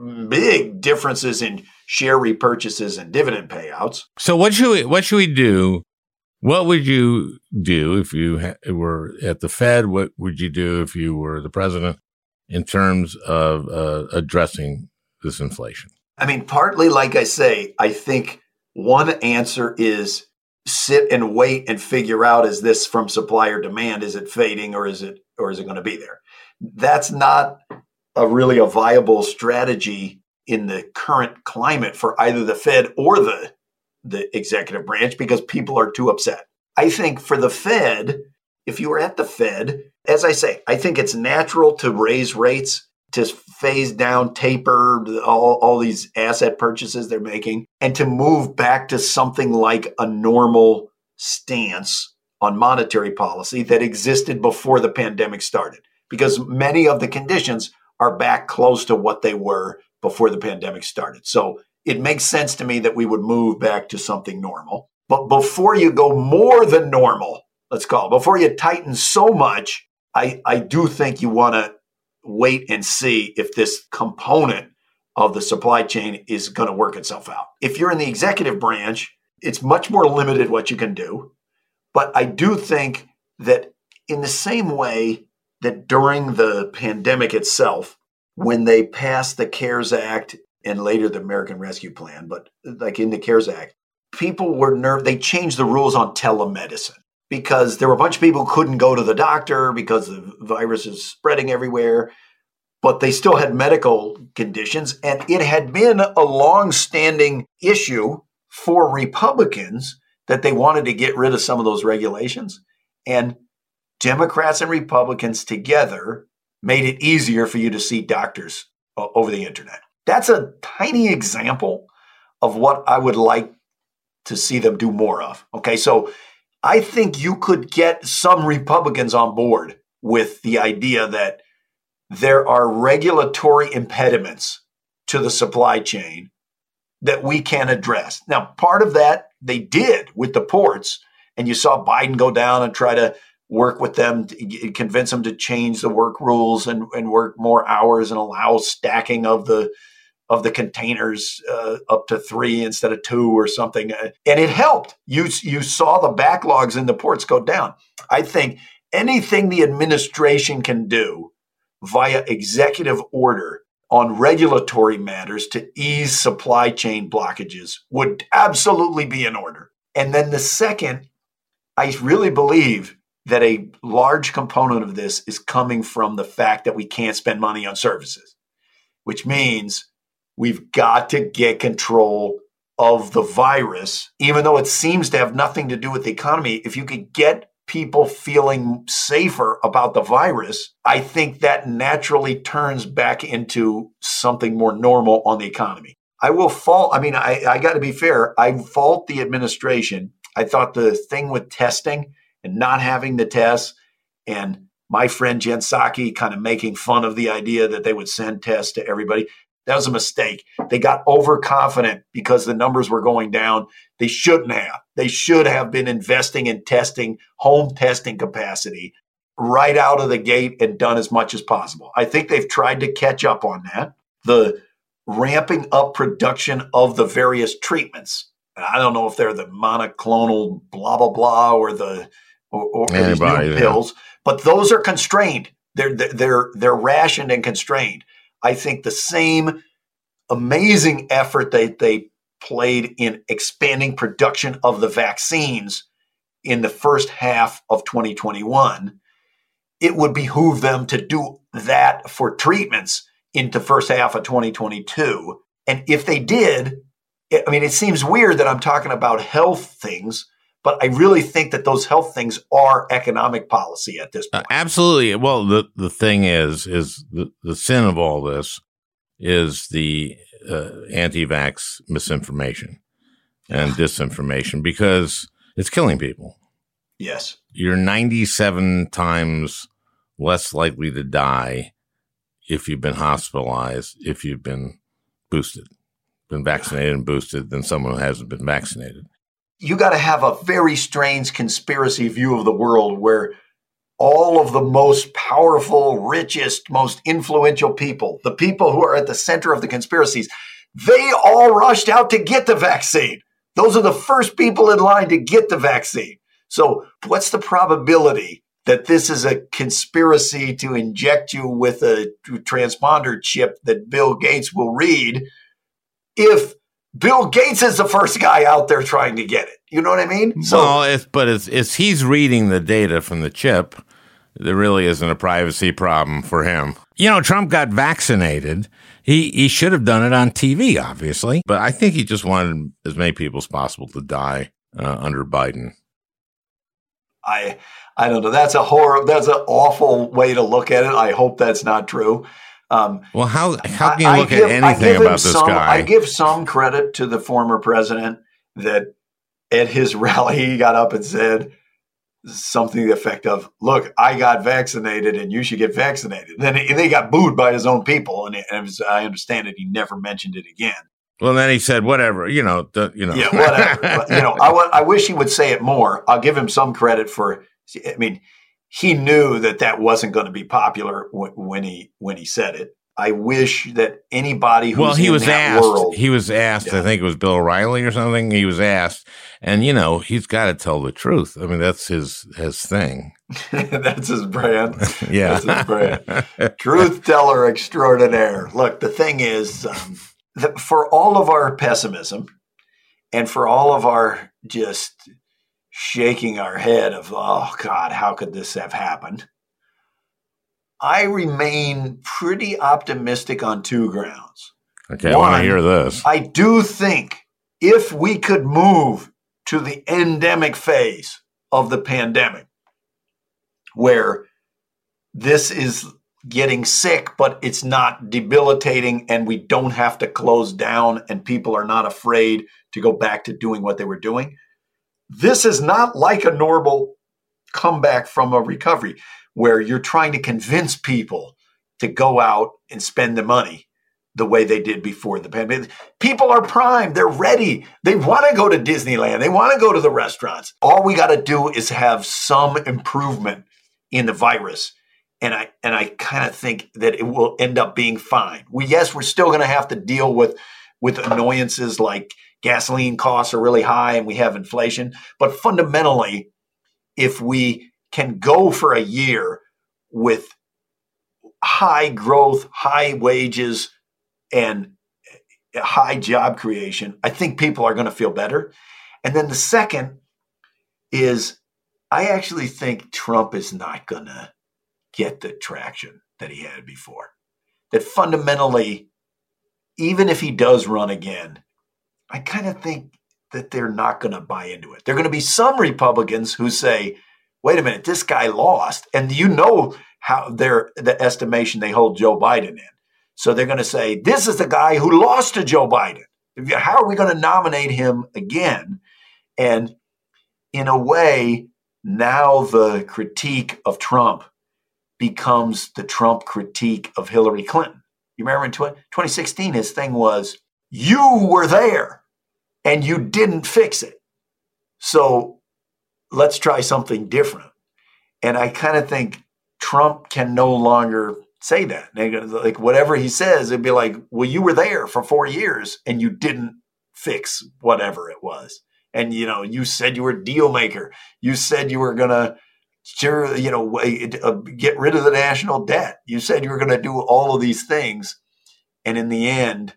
big differences in share repurchases and dividend payouts. So what should we, what should we do? What would you do if you ha- were at the Fed? What would you do if you were the president in terms of uh, addressing this inflation? I mean, partly, like I say, I think one answer is sit and wait and figure out, is this from supply or demand? Is it fading or is it, or is it going to be there? That's not a really a viable strategy in the current climate for either the Fed or the, the executive branch, because people are too upset. I think for the Fed, if you were at the Fed, as I say, I think it's natural to raise rates, to phase down, taper all, all these asset purchases they're making, and to move back to something like a normal stance on monetary policy that existed before the pandemic started, because many of the conditions are back close to what they were before the pandemic started. So it makes sense to me that we would move back to something normal. But before you go more than normal, let's call it, before you tighten so much, I, I do think you want to wait and see if this component of the supply chain is going to work itself out. If you're in the executive branch, it's much more limited what you can do. But I do think that in the same way that during the pandemic itself, when they passed the CARES Act and later the American Rescue Plan, but like in the CARES Act, people were nervous. They changed the rules on telemedicine because there were a bunch of people who couldn't go to the doctor because the virus is spreading everywhere, but they still had medical conditions. And it had been a long-standing issue for Republicans that they wanted to get rid of some of those regulations. And Democrats and Republicans together made it easier for you to see doctors uh, over the internet. That's a tiny example of what I would like to see them do more of. Okay, so I think you could get some Republicans on board with the idea that there are regulatory impediments to the supply chain that we can address. Now, part of that they did with the ports, and you saw Biden go down and try to work with them, to convince them to change the work rules and, and work more hours and allow stacking of the of the containers uh, up to three instead of two or something. And it helped. You, you saw the backlogs in the ports go down. I think anything the administration can do via executive order on regulatory matters to ease supply chain blockages would absolutely be in order. And then the second, I really believe that a large component of this is coming from the fact that we can't spend money on services, which means we've got to get control of the virus, even though it seems to have nothing to do with the economy. If you could get people feeling safer about the virus, I think that naturally turns back into something more normal on the economy. I will fault, I mean, I, I got to be fair, I fault the administration. I thought the thing with testing and not having the tests, and my friend Jen Psaki kind of making fun of the idea that they would send tests to everybody, that was a mistake. They got overconfident because the numbers were going down. They shouldn't have. They should have been investing in testing, home testing capacity right out of the gate and done as much as possible. I think they've tried to catch up on that. The ramping up production of the various treatments. I don't know if they're the monoclonal blah, blah, blah, or the or, or these new pills, but those are constrained. They're, they're, they're rationed and constrained. I think the same amazing effort that they played in expanding production of the vaccines in the first half of twenty twenty-one, it would behoove them to do that for treatments in the first half of twenty twenty-two. And if they did, I mean, it seems weird that I'm talking about health things, but I really think that those health things are economic policy at this point. Uh, absolutely. Well, the, the thing is, is the, the sin of all this is the uh, anti-vax misinformation and disinformation, because it's killing people. Yes. You're ninety-seven times less likely to die if you've been hospitalized, if you've been boosted, been vaccinated and boosted, than someone who hasn't been vaccinated. you got to have a very strange conspiracy view of the world where all of the most powerful, richest, most influential people, the people who are at the center of the conspiracies, they all rushed out to get the vaccine. Those are the first people in line to get the vaccine. So what's the probability that this is a conspiracy to inject you with a transponder chip that Bill Gates will read if Bill Gates is the first guy out there trying to get it? You know what I mean? So, well, it's, but it's, it's he's reading the data from the chip. There really isn't a privacy problem for him. You know, Trump got vaccinated. He he should have done it on T V, obviously. But I think he just wanted as many people as possible to die uh, under Biden. I I don't know. That's a horror. That's an awful way to look at it. I hope that's not true. Um, well, how how can you I, look I give, at anything about this some, guy? I give some credit to the former president that at his rally he got up and said something to the effect of, "Look, I got vaccinated, and you should get vaccinated." And then he, they got booed by his own people, and, it, and it was, I understand it. He never mentioned it again. Well, then he said, "Whatever, you know, the, you know, yeah, whatever." But, you know, I, I wish he would say it more. I'll give him some credit for. I mean, he knew that that wasn't going to be popular w- when he when he said it. I wish that anybody who's well, he in was that asked. world, he was asked. Yeah. I think it was Bill O'Reilly or something. He was asked, and you know, he's got to tell the truth. I mean, that's his his thing. That's his brand. Yeah, that's his brand. Truth teller extraordinaire. Look, the thing is, um, the, for all of our pessimism, and for all of our just shaking our head of, oh God, how could this have happened? I remain pretty optimistic on two grounds. Okay, One, I want to hear this. I do think if we could move to the endemic phase of the pandemic, where this is getting sick, but it's not debilitating, and we don't have to close down, and people are not afraid to go back to doing what they were doing, this is not like a normal comeback from a recovery, where you're trying to convince people to go out and spend the money the way they did before the pandemic. People are primed. They're ready. They want to go to Disneyland. They want to go to the restaurants. All we got to do is have some improvement in the virus. And I and I kind of think that it will end up being fine. We, yes, we're still going to have to deal with, with annoyances like gasoline costs are really high and we have inflation. But fundamentally, if we can go for a year with high growth, high wages, and high job creation, I think people are going to feel better. And then the second is I actually think Trump is not going to get the traction that he had before. That fundamentally, even if he does run again, I kind of think that they're not going to buy into it. There are going to be some Republicans who say, wait a minute, this guy lost. And you know how they're the estimation they hold Joe Biden in. So they're going to say, this is the guy who lost to Joe Biden. How are we going to nominate him again? And in a way, now the critique of Trump becomes the Trump critique of Hillary Clinton. You remember in twenty sixteen, his thing was, you were there and you didn't fix it. So let's try something different. And I kind of think Trump can no longer say that. Like whatever he says, it'd be like, well, you were there for four years and you didn't fix whatever it was. And, you know, you said you were a deal maker. You said you were going to, sure, you know, get rid of the national debt. You said you were going to do all of these things. And in the end,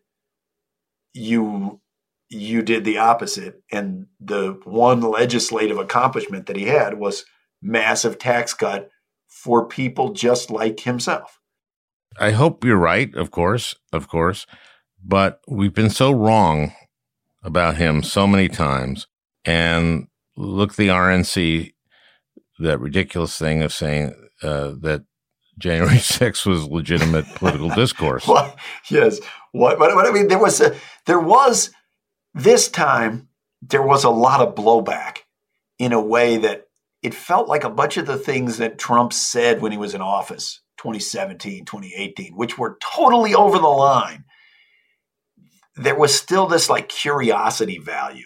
you you did the opposite. And the one legislative accomplishment that he had was massive tax cut for people just like himself. I hope you're right, of course, of course. But we've been so wrong about him so many times. And look, the R N C, that ridiculous thing of saying uh, that January sixth was legitimate political discourse. Well, yes. What, what, what I mean, there was a, there was this time, there was a lot of blowback in a way that it felt like a bunch of the things that Trump said when he was in office, twenty seventeen, twenty eighteen, which were totally over the line. There was still this like curiosity value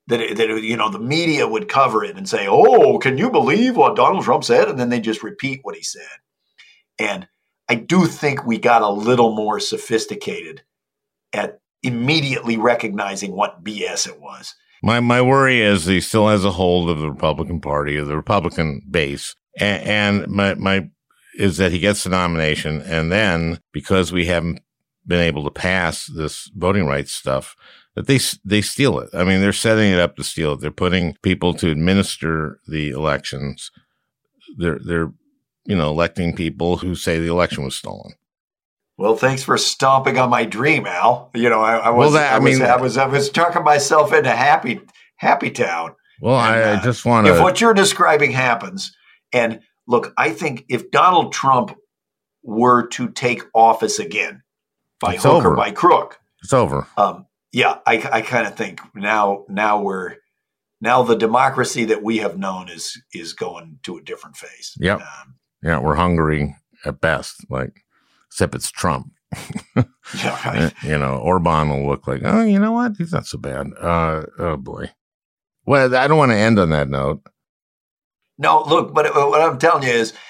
that, it, that it, you know, the media would cover it and say, oh, can you believe what Donald Trump said? And then they just repeat what he said. And I do think we got a little more sophisticated at immediately recognizing what B S it was. My my worry is he still has a hold of the Republican Party, of the Republican base. And, and my my is that he gets the nomination. And then because we haven't been able to pass this voting rights stuff, that they they steal it. I mean, they're setting it up to steal it. They're putting people to administer the elections. They're they're you know electing people who say the election was stolen. Well, thanks for stomping on my dream, Al. You know, I, I was, well, that, I, I, was mean, I was I was talking myself into happy happy town. Well, and, I, uh, I just want to. If what you're describing happens, and look, I think if Donald Trump were to take office again, by it's hook over. or by crook, it's over. Um, yeah, I, I kind of think now now we're now the democracy that we have known is is going to a different phase. Yep. Um, yeah, we're hungry at best. Like, except it's Trump. yeah, right. You know, Orban will look like, oh, you know what? He's not so bad. Uh, oh boy. Well, I don't want to end on that note. No, look, but what I'm telling you is,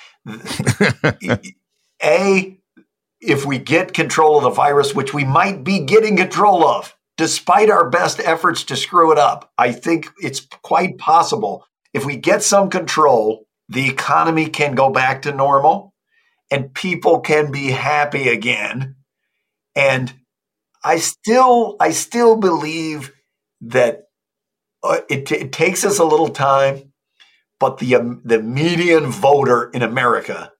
A, if we get control of the virus, which we might be getting control of, despite our best efforts to screw it up, I think it's quite possible. If we get some control, the economy can go back to normal and people can be happy again. And I still, I still believe that uh, it, t- it takes us a little time, but the um, the median voter in America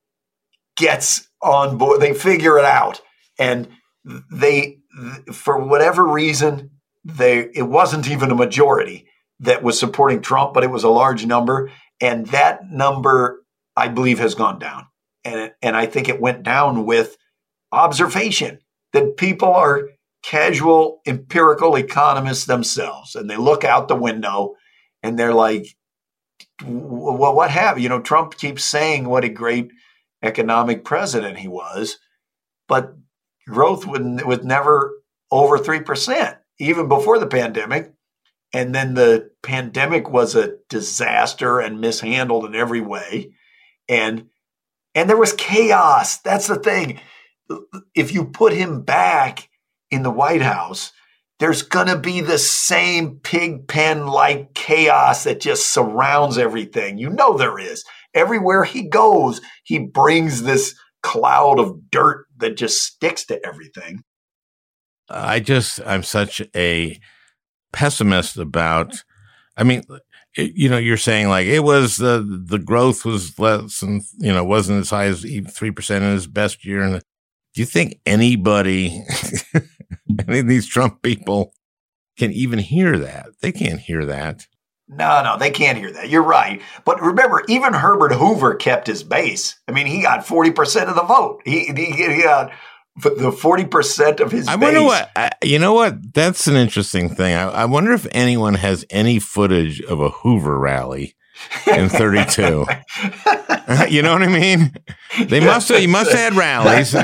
gets on board. They figure it out, and they, for whatever reason, they it wasn't even a majority that was supporting Trump, but it was a large number, and that number, I believe, has gone down, and and I think it went down with observation that people are casual, empirical economists themselves, and they look out the window and they're like, well, what happened? You know, Trump keeps saying what a great economic president he was, but growth would, was never over three percent, even before the pandemic. And then the pandemic was a disaster and mishandled in every way. And, and there was chaos. That's the thing. If you put him back in the White House, there's going to be the same pig pen-like chaos that just surrounds everything. You know there is. Everywhere he goes, he brings this cloud of dirt that just sticks to everything. I just, I'm such a pessimist about, I mean, it, you know, you're saying like it was, the the growth was less than, you know, wasn't as high as even three percent in his best year. And do you think anybody, any of these Trump people can even hear that? They can't hear that. No, no, they can't hear that. You're right. But remember, even Herbert Hoover kept his base. I mean, he got forty percent of the vote. He, he, he got the forty percent of his I base. wonder what, I, you know what? That's an interesting thing. I, I wonder if anyone has any footage of a Hoover rally in thirty-two. You know what I mean? They must have, you must have had rallies.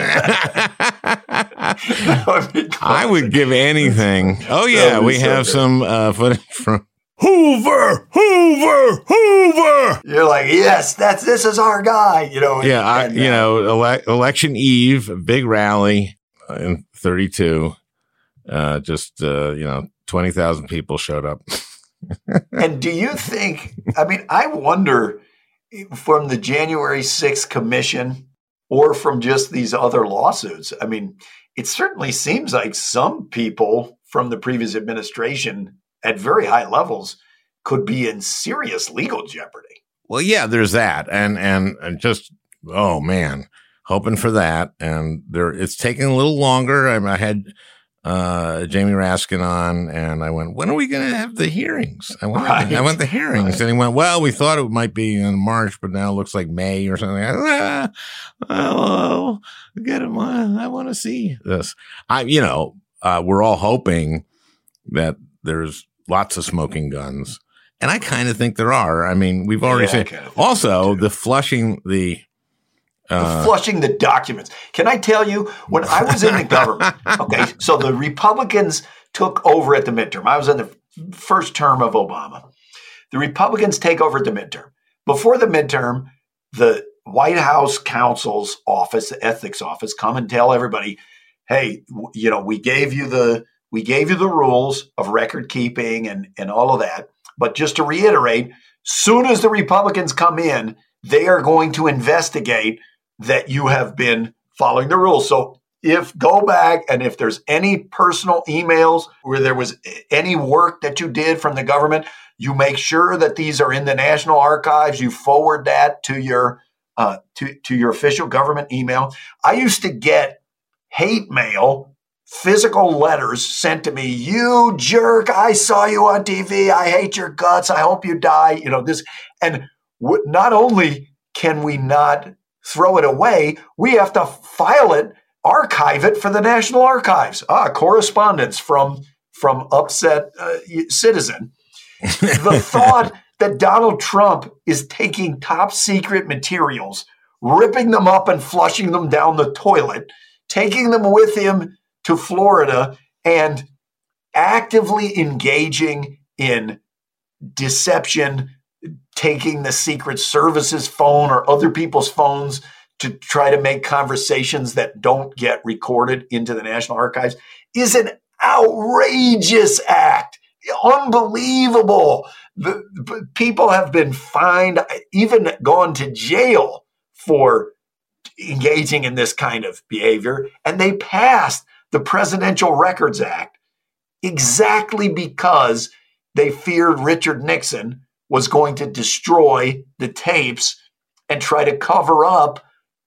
I would give anything. Oh, yeah, we have some uh, footage from Hoover, Hoover, Hoover. You're like, yes, that's this is our guy. You know. Yeah, I, and, you uh, know, ele- election eve, a big rally in thirty-two. Uh, just uh, you know, twenty thousand people showed up. And do you think? I mean, I wonder from the January sixth commission or from just these other lawsuits. I mean, it certainly seems like some people from the previous administration at very high levels could be in serious legal jeopardy. Well, yeah, there's that. And, and, and just, oh man, hoping for that. And there, it's taking a little longer. I, I had, uh, Jamie Raskin on and I went, when are we going to have the hearings? I went, right. I went the hearings right. And he went, well, we thought it might be in March, but now it looks like May or something. I, ah, oh, get him on. I want to see this. I, you know, uh, we're all hoping that there's lots of smoking guns. And I kind of think there are. I mean, we've already yeah, said also the flushing the, uh, the flushing the documents. Can I tell you, when I was in the government, okay, so the Republicans took over at the midterm. I was in the first term of Obama. The Republicans take over at the midterm. Before the midterm, the White House counsel's office, the ethics office, come and tell everybody, hey, you know, we gave you the we gave you the rules of record keeping and, and all of that. But just to reiterate, soon as the Republicans come in, they are going to investigate that you have been following the rules. So if go back and if there's any personal emails where there was any work that you did from the government, you make sure that these are in the National Archives. You forward that to your uh, to, to your official government email. I used to get hate mail, physical letters sent to me. You jerk! I saw you on T V. I hate your guts. I hope you die. You know this, and w- not only can we not throw it away, we have to file it, archive it for the National Archives. Ah, correspondence from from upset uh, citizen. The thought that Donald Trump is taking top secret materials, ripping them up and flushing them down the toilet, taking them with him to Florida and actively engaging in deception, taking the Secret Service's phone or other people's phones to try to make conversations that don't get recorded into the National Archives is an outrageous act. Unbelievable. The, the people have been fined, even gone to jail for engaging in this kind of behavior. And they passed the Presidential Records Act exactly because they feared Richard Nixon was going to destroy the tapes and try to cover up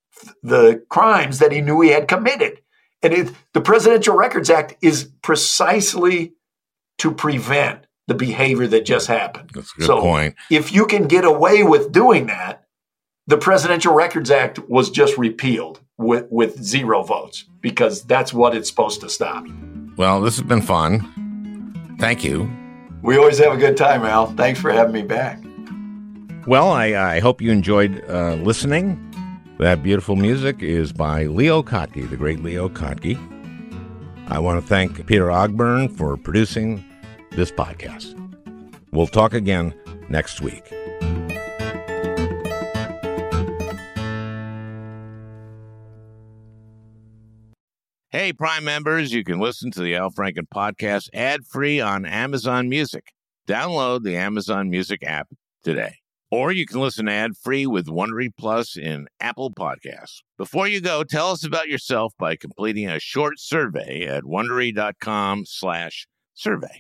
the crimes that he knew he had committed. And it, the Presidential Records Act is precisely to prevent the behavior that just happened. That's a good so point. If you can get away with doing that, the Presidential Records Act was just repealed with, with zero votes because that's what it's supposed to stop. Well, this has been fun. Thank you. We always have a good time, Al. Thanks for having me back. Well, I, I hope you enjoyed uh, listening. That beautiful music is by Leo Kottke, the great Leo Kottke. I want to thank Peter Ogburn for producing this podcast. We'll talk again next week. Hey, Prime members, you can listen to the Al Franken podcast ad-free on Amazon Music. Download the Amazon Music app today. Or you can listen ad-free with Wondery Plus in Apple Podcasts. Before you go, tell us about yourself by completing a short survey at Wondery.com slash survey.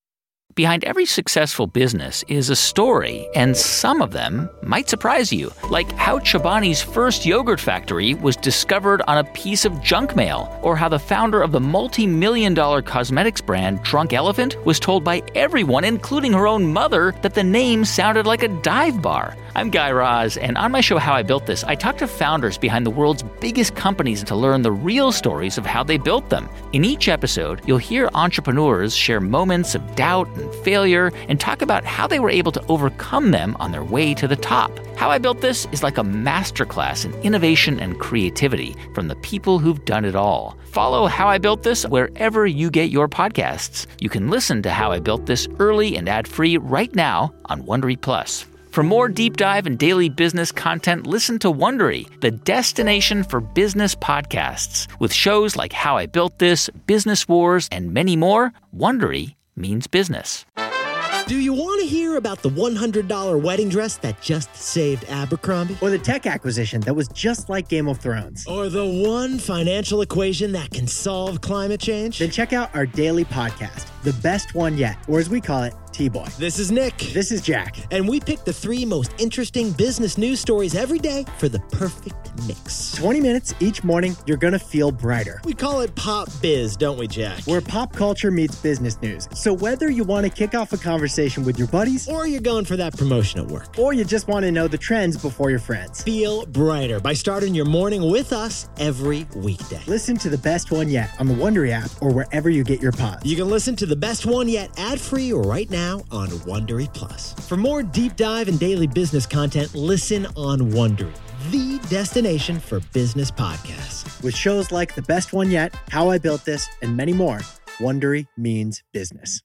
Behind every successful business is a story, and some of them might surprise you. Like how Chobani's first yogurt factory was discovered on a piece of junk mail, or how the founder of the multi-million dollar cosmetics brand Drunk Elephant was told by everyone, including her own mother, that the name sounded like a dive bar. I'm Guy Raz, and on my show How I Built This, I talk to founders behind the world's biggest companies to learn the real stories of how they built them. In each episode, you'll hear entrepreneurs share moments of doubt and failure and talk about how they were able to overcome them on their way to the top. How I Built This is like a masterclass in innovation and creativity from the people who've done it all. Follow How I Built This wherever you get your podcasts. You can listen to How I Built This early and ad-free right now on Wondery Plus. For more deep dive and daily business content, listen to Wondery, the destination for business podcasts. With shows like How I Built This, Business Wars, and many more, Wondery means business. Do you want to hear about the one hundred dollars wedding dress that just saved Abercrombie? Or the tech acquisition that was just like Game of Thrones? Or the one financial equation that can solve climate change? Then check out our daily podcast, The Best One Yet, or as we call it, T-Boy. This is Nick. This is Jack. And we pick the three most interesting business news stories every day for the perfect mix. twenty minutes each morning, you're going to feel brighter. We call it Pop Biz, don't we, Jack? Where pop culture meets business news. So whether you want to kick off a conversation with your buddies, or you're going for that promotion at work, or you just want to know the trends before your friends, feel brighter by starting your morning with us every weekday. Listen to The Best One Yet on the Wondery app or wherever you get your pods. You can listen to The Best One Yet ad-free right now on Wondery Plus. For more deep dive and daily business content, listen on Wondery, the destination for business podcasts. With shows like The Best One Yet, How I Built This, and many more, Wondery means business.